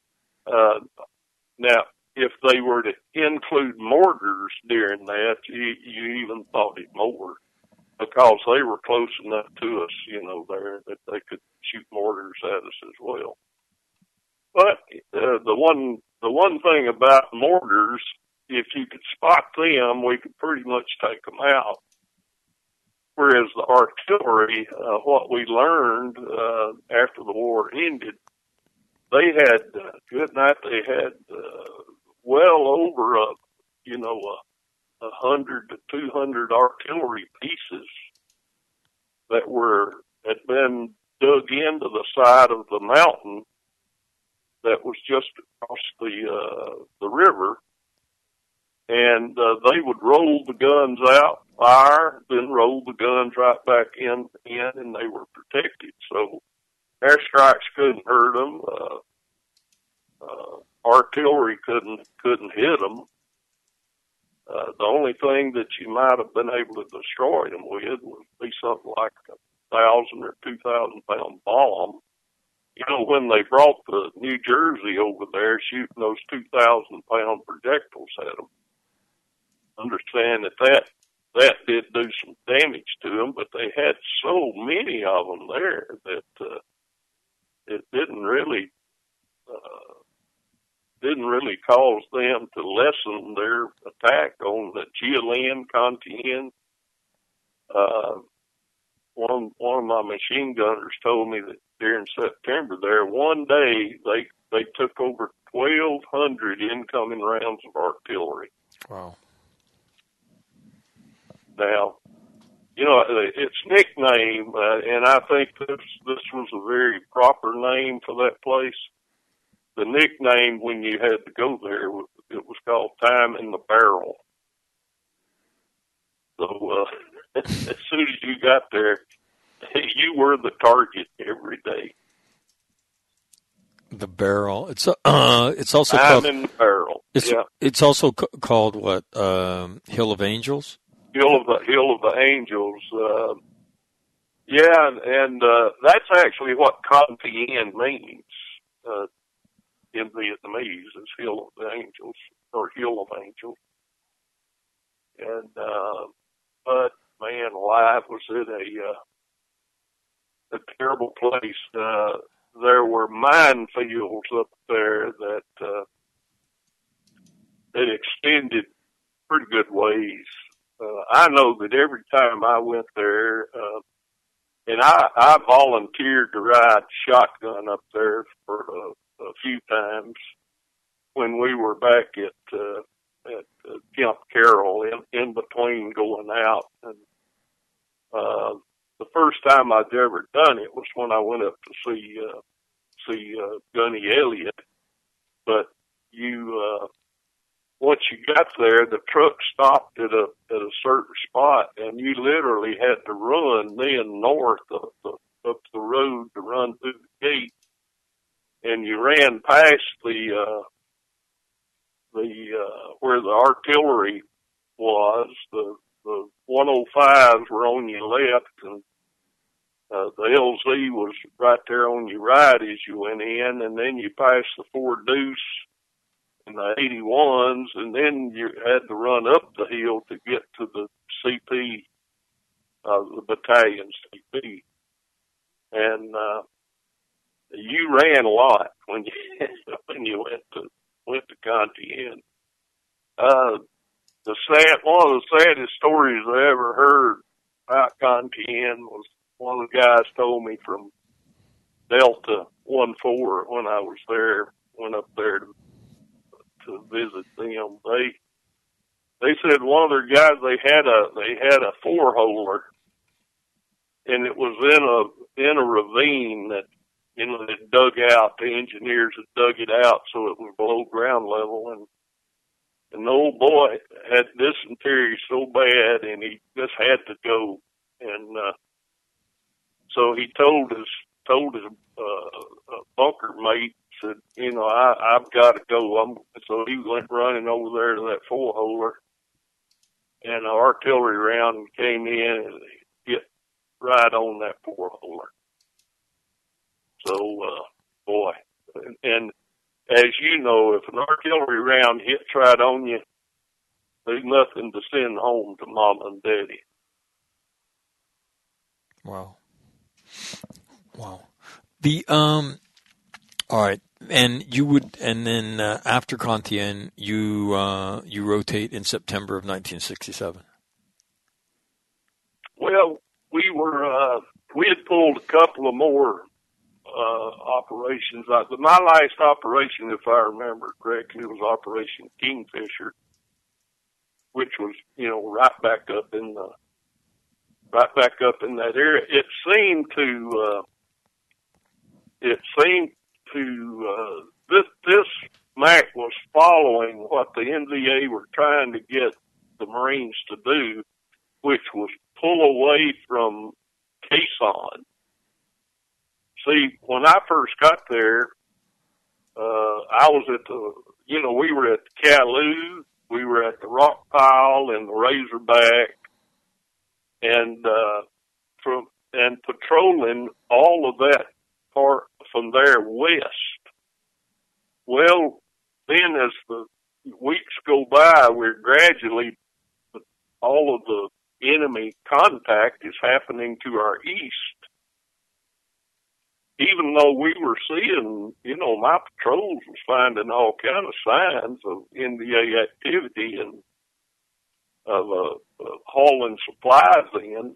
Now, if they were to include mortars during that, you even thought it more, because they were close enough to us, there, that they could shoot mortars at us as well. But the one thing about mortars, if you could spot them, we could pretty much take them out. Whereas the artillery, what we learned after the war ended, they had, they had well over 100 to 200 artillery pieces that had been dug into the side of the mountain that was just across the river, and they would roll the guns out, fire, then roll the guns right back in, and they were protected. So airstrikes couldn't hurt them. Artillery couldn't hit them. The only thing that you might have been able to destroy them with would be something like a 1,000 or 2,000 pound bomb. When they brought the New Jersey over there, shooting those 2,000 pound projectiles at them, understand that did do some damage to them, but they had so many of them there that it didn't really cause them to lessen their attack on the Jialin, Contian. One of my machine gunners told me that during September there, one day they took over 1,200 incoming rounds of artillery. Wow. Now, its nickname, and I think this was a very proper name for that place. The nickname when you had to go there, it was called Time in the Barrel. So as soon as you got there, you were the target every day. The barrel. It's also Time called in the Barrel. It's also called what? Hill of Angels. Hill of the Angels. And that's actually what Contian means in Vietnamese, is Hill of the Angels, or Hill of Angels. And but man, life was in a terrible place. There were minefields up there that extended pretty good ways. I know that every time I went there, and I volunteered to ride shotgun up there for a few times when we were back at Camp Carroll, in between going out. And the first time I'd ever done it was when I went up to see Gunny Elliott. But once you got there, the truck stopped at a certain spot, and you literally had to run then north up the road to run through the gate, and you ran past the where the artillery was. The 105s were on your left, and the LZ was right there on your right as you went in, and then you passed the 4 Deuce and the 81s, and then you had to run up the hill to get to the CP, the battalion CP. And you ran a lot when you went to Contian. One of the saddest stories I ever heard about Contian was one of the guys told me from Delta 14 when I was there, went up there to visit them. They said one of their guys, they had a 4-holer, and it was in a ravine that they dug out. The engineers had dug it out so it was below ground level, and the old boy had dysentery so bad, and he just had to go. And so he told his bunker mate, said, I've got to go. So he went running over there to that 4-holer, and an artillery round came in and hit right on that 4-holer. So, boy, and as you know, if an artillery round hits right on you, there's nothing to send home to Mama and Daddy. Wow. All right. And then after Contien, you rotate in September of 1967. Well, we had pulled a couple of more operations. My last operation, if I remember correctly, was Operation Kingfisher, which was, right back up in that area. It seemed to this MAC was following what the NVA were trying to get the Marines to do, which was pull away from Quezon. See, when I first got there, I was at we were at the Caloo, we were at the Rock Pile and the Razorback, and patrolling all of that part from there west. Well, then as the weeks go by, we're gradually, all of the enemy contact is happening to our east. Even though we were seeing, my patrols was finding all kind of signs of NVA activity and of hauling supplies in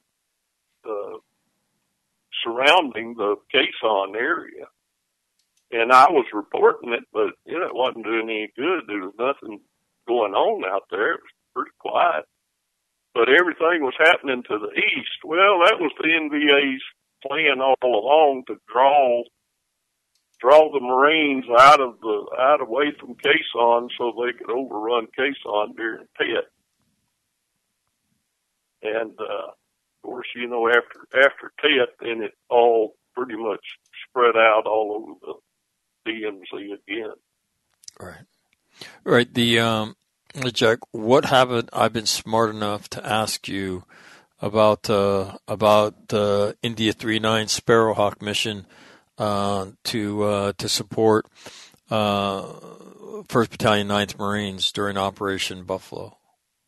surrounding the Quezon area. And I was reporting it, but it wasn't doing any good. There was nothing going on out there. It was pretty quiet. But everything was happening to the east. Well, that was the NVA's plan all along, to draw the Marines away from Quezon so they could overrun Quezon during Tet. And of course, after Tet, then it all pretty much spread out all over the DMZ again. Right. Jack, what haven't I been smart enough to ask you about India 39 Sparrowhawk mission to support 1st Battalion 9th Marines during Operation Buffalo?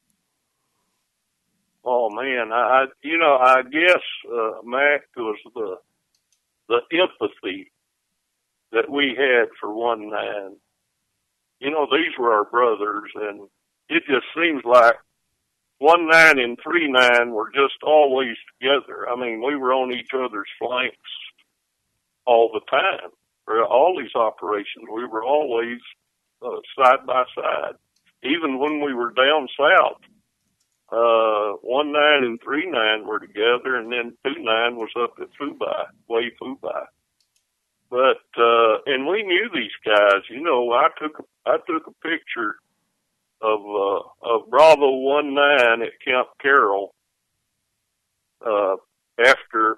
Oh man, I guess Mac was the empathy that we had for 1-9. These were our brothers, and it just seems like 1-9 and 3-9 were just always together. I mean, we were on each other's flanks all the time. For all these operations, we were always side by side. Even when we were down south, 1-9 and 3-9 were together, and then 2-9 was up at Way Fubai. But and we knew these guys. I took a picture of Bravo 1-9 at Camp Carroll after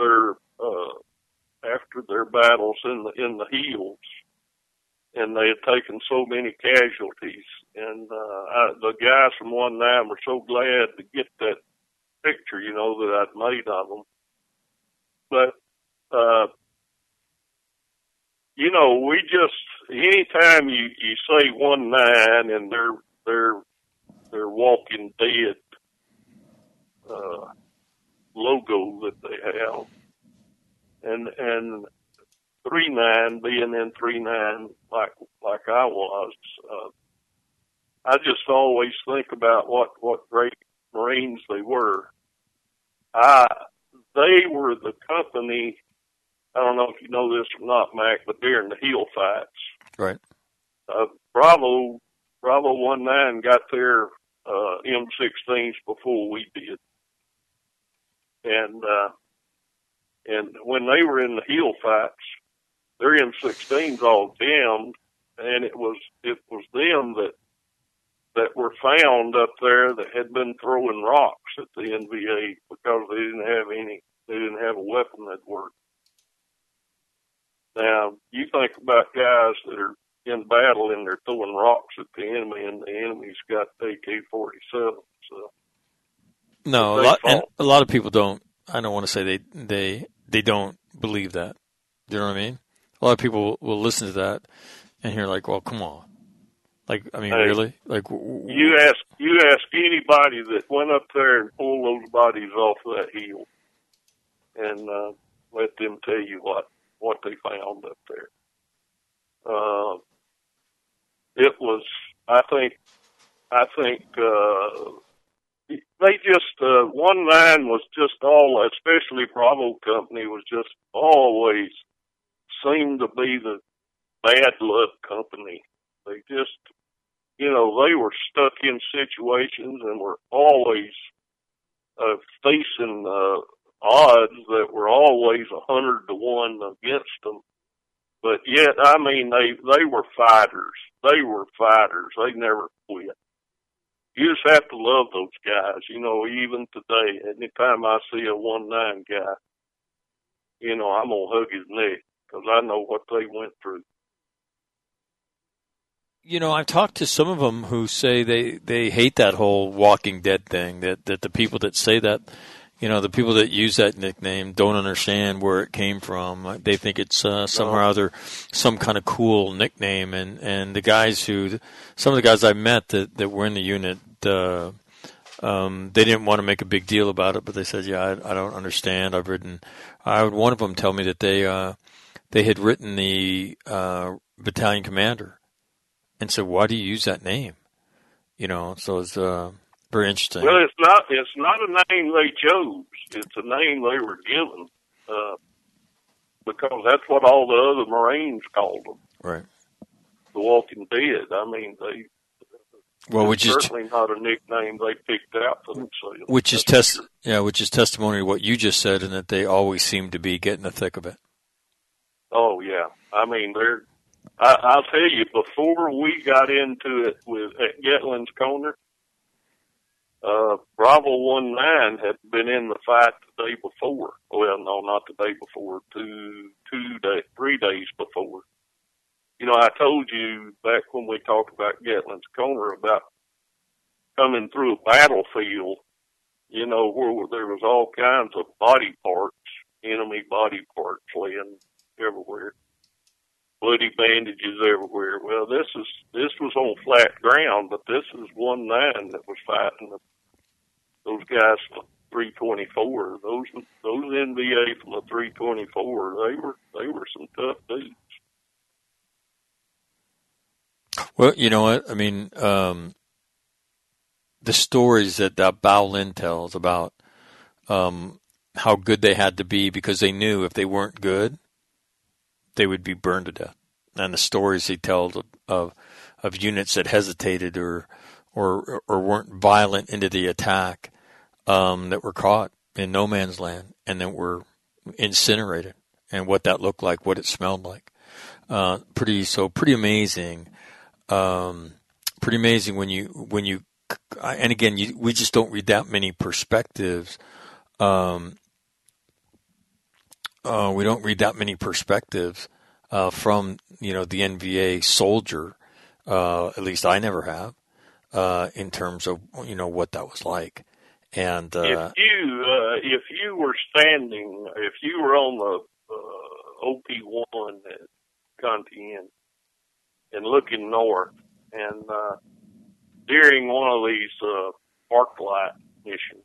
their battles in the hills, and they had taken so many casualties. And the guys from 1-9 were so glad to get that picture, that I'd made of them. But we just, anytime you say 1-9 and their Walking Dead logo that they have, and 3-9 being in 3-9 like I was, I just always think about what great Marines they were. They were the company. I don't know if you know this or not, Mac, but during the hill fights, right? Bravo 1-9 got their M16s before we did, and when they were in the hill fights, their M16s all jammed, and it was them that were found up there that had been throwing rocks at the NVA because they didn't have a weapon that worked. Now, you think about guys that are in battle and they're throwing rocks at the enemy, and the enemy's got AK-47. So no, a lot of people don't. I don't want to say they don't believe that. Do you know what I mean? A lot of people will listen to that And you're like, well, come on. Like, I mean, Hey, really? Like, You ask anybody that went up there and pulled those bodies off that hill, and let them tell you what they found up there. It was, I think they just 1-9 was just all, especially Bravo Company was just always seemed to be the bad luck company. They just, they were stuck in situations and were always facing odds that were always 100-1 against them. But yet, I mean, they were fighters. They were fighters. They never quit. You just have to love those guys. Even today, anytime I see a 1-9 guy, I'm going to hug his neck because I know what they went through. I've talked to some of them who say they hate that whole Walking Dead thing, that the people that say that, the people that use that nickname don't understand where it came from. They think it's somehow or other some kind of cool nickname. And some of the guys I met that were in the unit, they didn't want to make a big deal about it, but they said, yeah, I don't understand. I had one of them tell me that they had written the battalion commander and said, why do you use that name? So it's very interesting. Well, it's not a name they chose. It's a name they were given because that's what all the other Marines called them. Right. The Walking Dead. I mean, certainly not a nickname they picked out for themselves. Which is testimony to what you just said, and that they always seem to be getting the thick of it. Oh yeah, I mean I'll tell you, before we got into it at Gatlin's Corner, Bravo 1-9 had been in the fight the day before. Well, no, not the day before. 3 days before. I told you back when we talked about Gatlin's Corner about coming through a battlefield, where there was all kinds of body parts, enemy body parts laying everywhere. Bloody bandages everywhere. Well, this was on flat ground, but this is 1-9 that was fighting those guys from 324. Those NVA from the 324. They were some tough dudes. Well, you know what? I mean, the stories that Bao Lin tells about how good they had to be because they knew if they weren't good, they would be burned to death. And the stories he tells of units that hesitated or weren't violent into the attack, that were caught in no man's land and that were incinerated, and what that looked like, what it smelled like. Pretty amazing. Pretty amazing when you and again, we just don't read that many perspectives. We don't read that many perspectives from the NVA soldier. At least I never have, in terms of what that was like. And if you were standing, if you were on the OP1 at Contian and looking north, and during one of these arc light missions,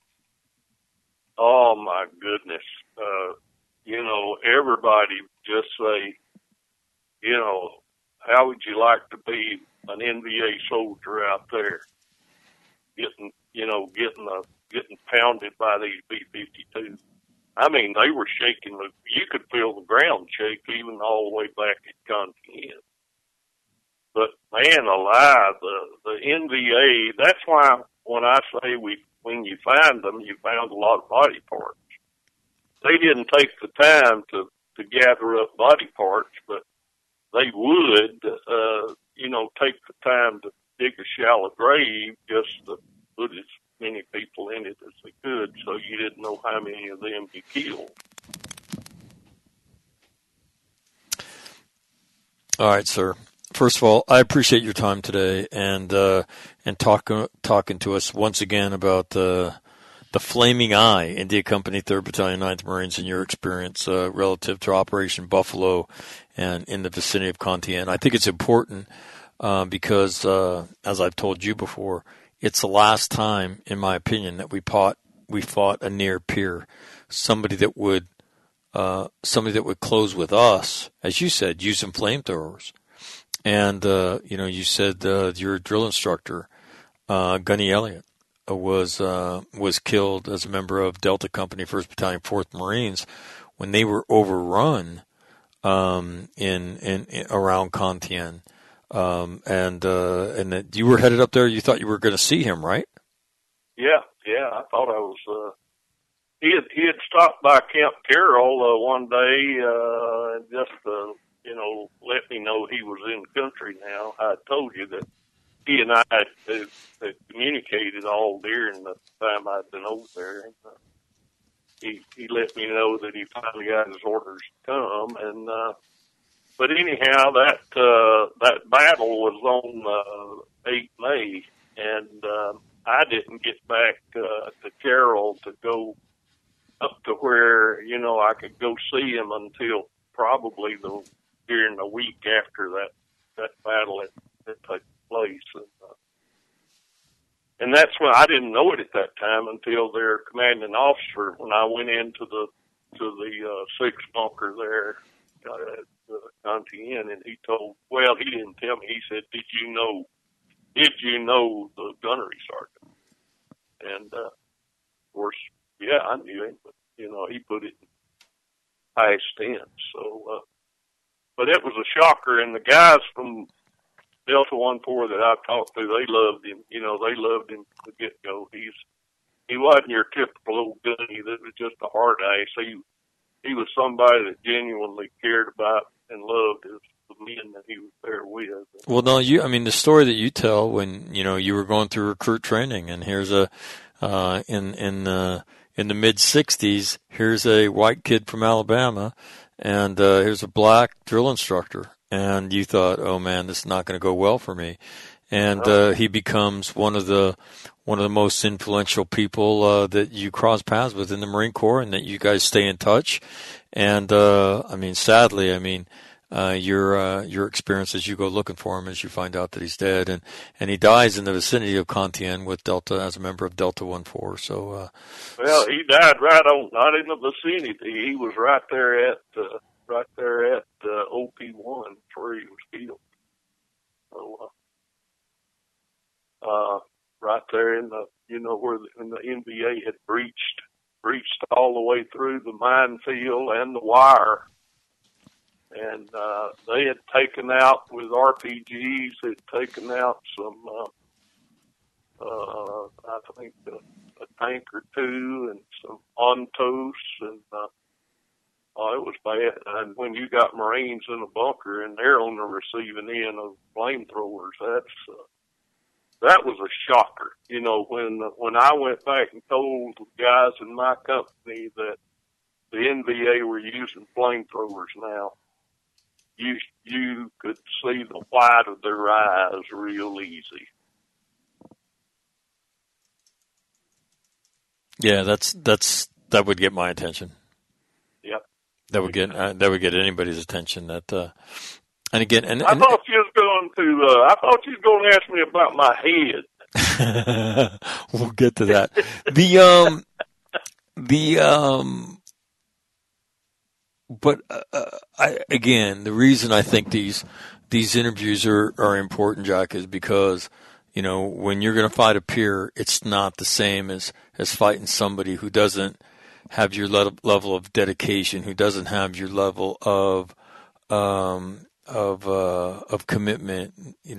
oh my goodness, everybody just say, how would you like to be an NVA soldier out there, getting pounded by these B-52? I mean, they were shaking. You could feel the ground shake even all the way back at Contian. But man alive, the NVA, that's why when I say when you find them, you found a lot of body parts. They didn't take the time to gather up body parts, but they would, take the time to dig a shallow grave just to put as many people in it as they could, so you didn't know how many of them you killed. All right, sir. First of all, I appreciate your time today and talking to us once again about the the Flaming Eye, India Company, 3rd Battalion, 9th Marines, in your experience relative to Operation Buffalo and in the vicinity of Contian. I think it's important because, as I've told you before, it's the last time, in my opinion, that we fought a near peer, somebody that would close with us, as you said, using flamethrowers. And you said your drill instructor, Gunny Elliott, was killed as a member of Delta Company, 1st Battalion, 4th Marines, when they were overrun in around Contian. And that you were headed up there. You thought you were going to see him, right? Yeah. I thought I was. He had stopped by Camp Carroll one day, and just let me know he was in the country now. I told you that he and I had communicated all during the time I'd been over there. And, he let me know that he finally got his orders to come, and but anyhow, that battle was on 8 May, and I didn't get back to Carroll to go up to where I could go see him until probably during the week after that battle had taken place, and that's when I didn't know it at that time until their commanding officer, when I went into the 6th bunker there at Contian, and he didn't tell me. He said, "Did you know the gunnery sergeant?" And of course, yeah, I knew him, but he put it in past tense. So, but it was a shocker, and the guys from Delta 1-4 that I talked to, they loved him. They loved him from the get-go. He wasn't your typical old gunny that was just a hard ass. He was somebody that genuinely cared about and loved the men that he was there with. Well, no, the story that you tell when you were going through recruit training, and here's in the mid '60s, here's a white kid from Alabama, and here's a black drill instructor. And you thought, oh man, this is not going to go well for me. And he becomes one of the most influential people that you cross paths with in the Marine Corps, and that you guys stay in touch. And sadly, your experience as you go looking for him, as you find out that he's dead, and he dies in the vicinity of Contian with Delta as a member of Delta 1-4. So, well, he died not in the vicinity. He was right there at OP1 where he was killed. So, right there in the where the NVA had breached all the way through the minefield and the wire. And they had taken out, with RPGs, they'd taken out some, I think, a tank or two, and some Ontos, and it was bad. And when you got Marines in a bunker and they're on the receiving end of flamethrowers, that was a shocker. When I went back and told the guys in my company that the NVA were using flamethrowers now, you could see the white of their eyes real easy. Yeah, that would get my attention. Yep. That would get anybody's attention. That and again, and I thought you was going to ask me about my head. We'll get to that. But the reason I think these interviews are important, Jack, is because when you're going to fight a peer, it's not the same as fighting somebody who doesn't have your level of dedication, who doesn't have your level of commitment.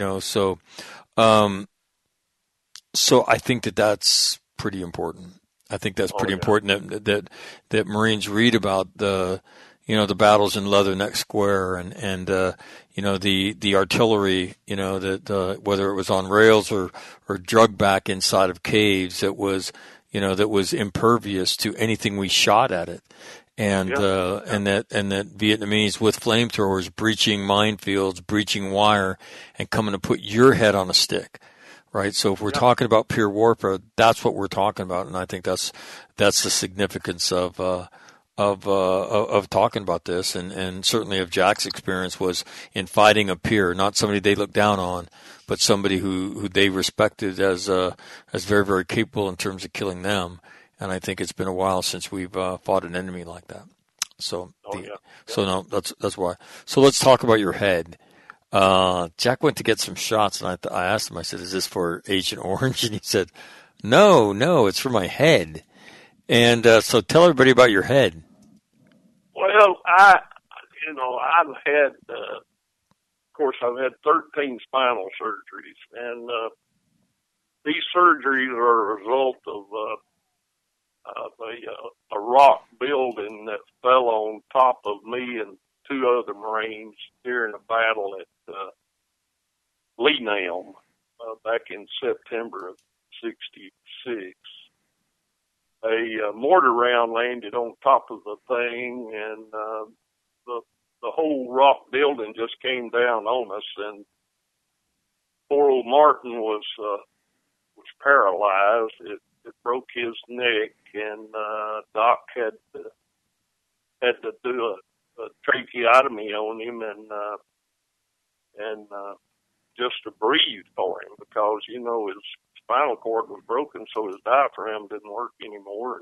So I think that's pretty important. I think that's pretty important that Marines read about the battles in Leatherneck Square and the artillery, that whether it was on rails or drug back inside of caves, that was impervious to anything we shot at it. And that Vietnamese with flamethrowers breaching minefields, breaching wire, and coming to put your head on a stick, right? So if we're talking about peer warfare, that's what we're talking about, and I think that's the significance of talking about this, and certainly of Jack's experience was in fighting a peer, not somebody they looked down on, but somebody who they respected as very, very capable in terms of killing them. And I think it's been a while since we've fought an enemy like that. So, so no, that's why. So let's talk about your head. Jack went to get some shots, and I asked him. I said, "Is this for Agent Orange?" And he said, "No, it's for my head." And so, tell everybody about your head. Well, I've had, of course, I've had 13 spinal surgeries, and these surgeries are a result of a rock building that fell on top of me and two other Marines during a battle at Lee Nam back in September of '66. A mortar round landed on top of the thing, and the whole rock building just came down on us. And poor old Martin was paralyzed. It broke his neck, and Doc had to do a tracheotomy on him and just to breathe for him, because his spinal cord was broken, so his diaphragm didn't work anymore.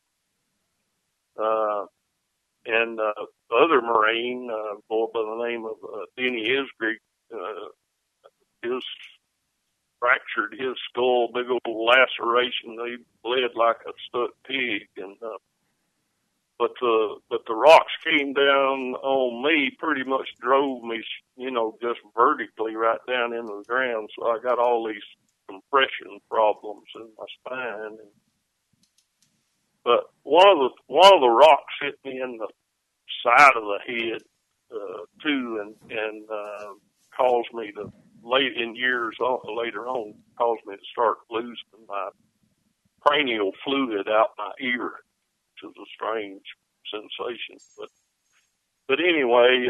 And the other Marine, a boy by the name of Denny Isgrig, his fractured his skull, big old laceration. He bled like a stuck pig, and but the rocks came down on me, pretty much drove me, just vertically right down into the ground. So I got all these compression problems in my spine. But one of the rocks hit me in the side of the head too, and caused me to later on caused me to start losing my cranial fluid out my ear, which is a strange sensation. But anyway,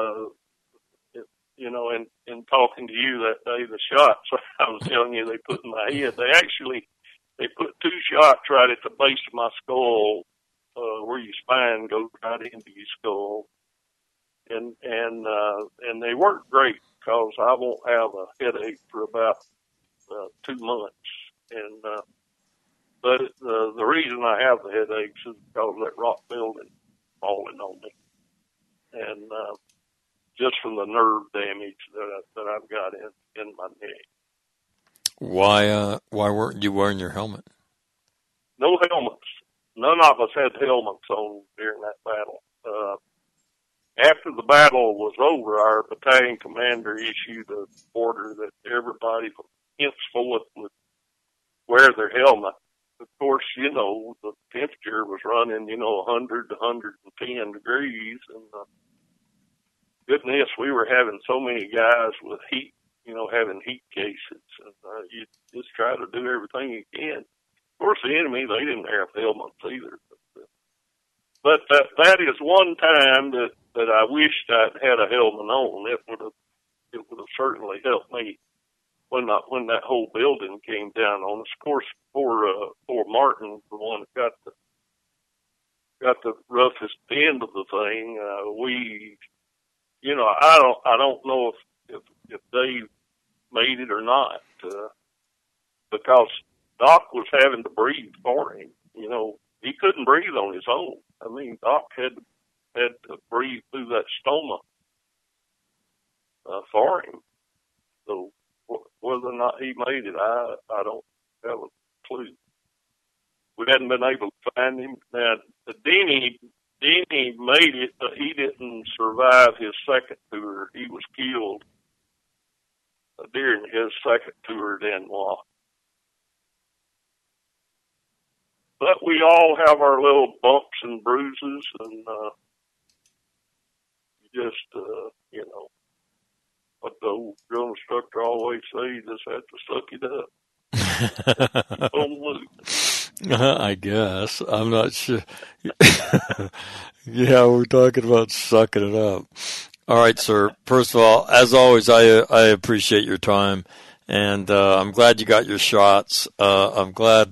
in talking to you that day, the shots I was telling you they put in my head, they put two shots right at the base of my skull, where your spine goes right into your skull. And they worked great, because I won't have a headache for about 2 months. And but the reason I have the headaches is because of that rock building falling on me, and just from the nerve damage that I've got in my neck. Why weren't you wearing your helmet? No helmets. None of us had helmets on during that battle. After the battle was over, our battalion commander issued an order that everybody from henceforth would wear their helmet. Of course, the temperature was running, 100 to 110 degrees, and goodness, we were having so many guys with heat, having heat cases, and you just try to do everything you can. Of course, the enemy, they didn't have helmets either. But that is one time that I wished I'd had a helmet on. It would have certainly helped me when that whole building came down on us. Of course, poor Martin, the one that got the roughest end of the thing. I don't know if Dave made it or not, because Doc was having to breathe for him. He couldn't breathe on his own. I mean, Doc had to breathe through that stoma for him. So whether or not he made it, I don't have a clue. We hadn't been able to find him. Now, Denny made it, but he didn't survive his second tour. He was killed during his second tour at Anois. But we all have our little bumps and bruises, and what the old drill instructor always says, you just have to suck it up. Don't lose. I guess. I'm not sure. Yeah, we're talking about sucking it up. All right, sir. First of all, as always, I appreciate your time, And I'm glad you got your shots. I'm glad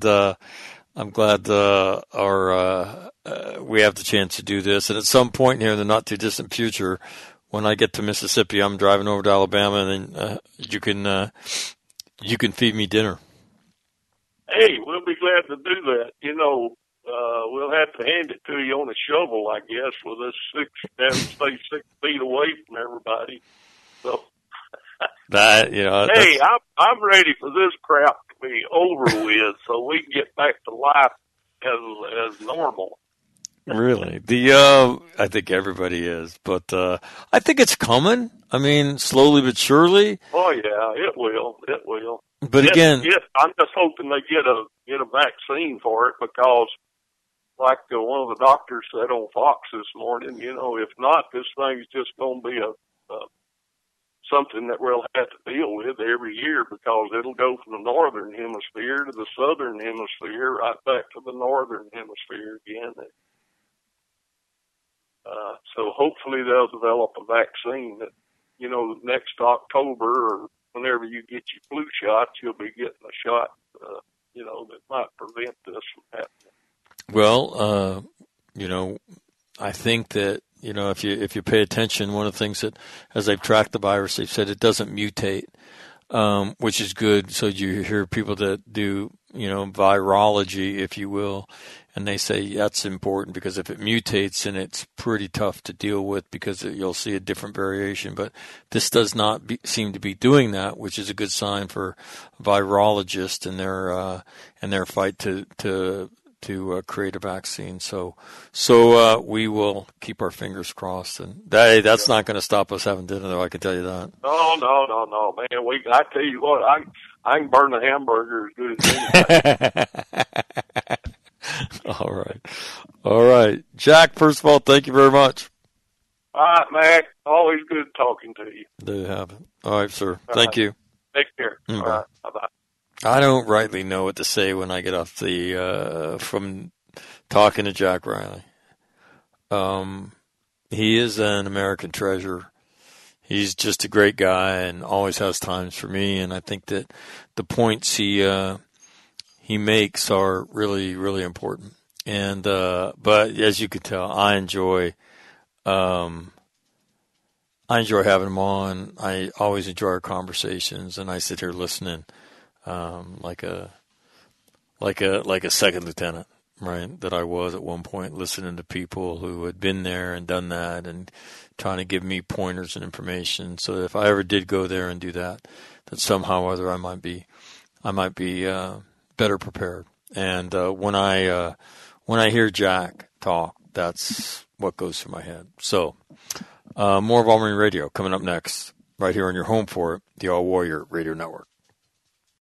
we have the chance to do this. And at some point here in the not too distant future, when I get to Mississippi, I'm driving over to Alabama, and then you can feed me dinner. Hey, we'll be glad to do that. We'll have to hand it to you on a shovel, I guess, with us stay 6 feet away from everybody. So hey, I'm ready for this crap to be over with, so we can get back to life as normal. Really, I think everybody is, but I think it's coming. I mean, slowly but surely. Oh yeah, it will. It will. But again, I'm just hoping they get a vaccine for it, because, like one of the doctors said on Fox this morning, if not, this thing's just going to be something that we'll have to deal with every year, because it'll go from the northern hemisphere to the southern hemisphere, right back to the northern hemisphere again. So hopefully they'll develop a vaccine that, next October or whenever you get your flu shots, you'll be getting a shot, that might prevent this from happening. Well, I think that, if you pay attention, one of the things that, as they've tracked the virus, they've said it doesn't mutate, which is good. So you hear people that do, virology, if you will, and they say that's important, because if it mutates, then it's pretty tough to deal with, because you'll see a different variation. But this does not seem to be doing that, which is a good sign for virologists and their fight to create a vaccine. So we will keep our fingers crossed, and that's not going to stop us having dinner, though. I can tell you that. No, man. I tell you what, I can burn a hamburger as good as anything. All right, Jack. First of all, thank you very much. All right, Mac. Always good talking to you. There you have it. All right, sir. Thank you. Take care. Mm-hmm. All right. Bye-bye. I don't rightly know what to say when I get off from talking to Jack Riley. He is an American treasure. He's just a great guy and always has times for me. And I think that the points he makes are really, really important. And but as you can tell, I enjoy having him on. I always enjoy our conversations, and I sit here listening. Like a second lieutenant, right? That I was at one point, listening to people who had been there and done that, and trying to give me pointers and information, so that if I ever did go there and do that somehow or other I might be better prepared. And when I hear Jack talk, that's what goes through my head. So more of All Marine Radio coming up next, right here on your home for it, the All Warrior Radio Network.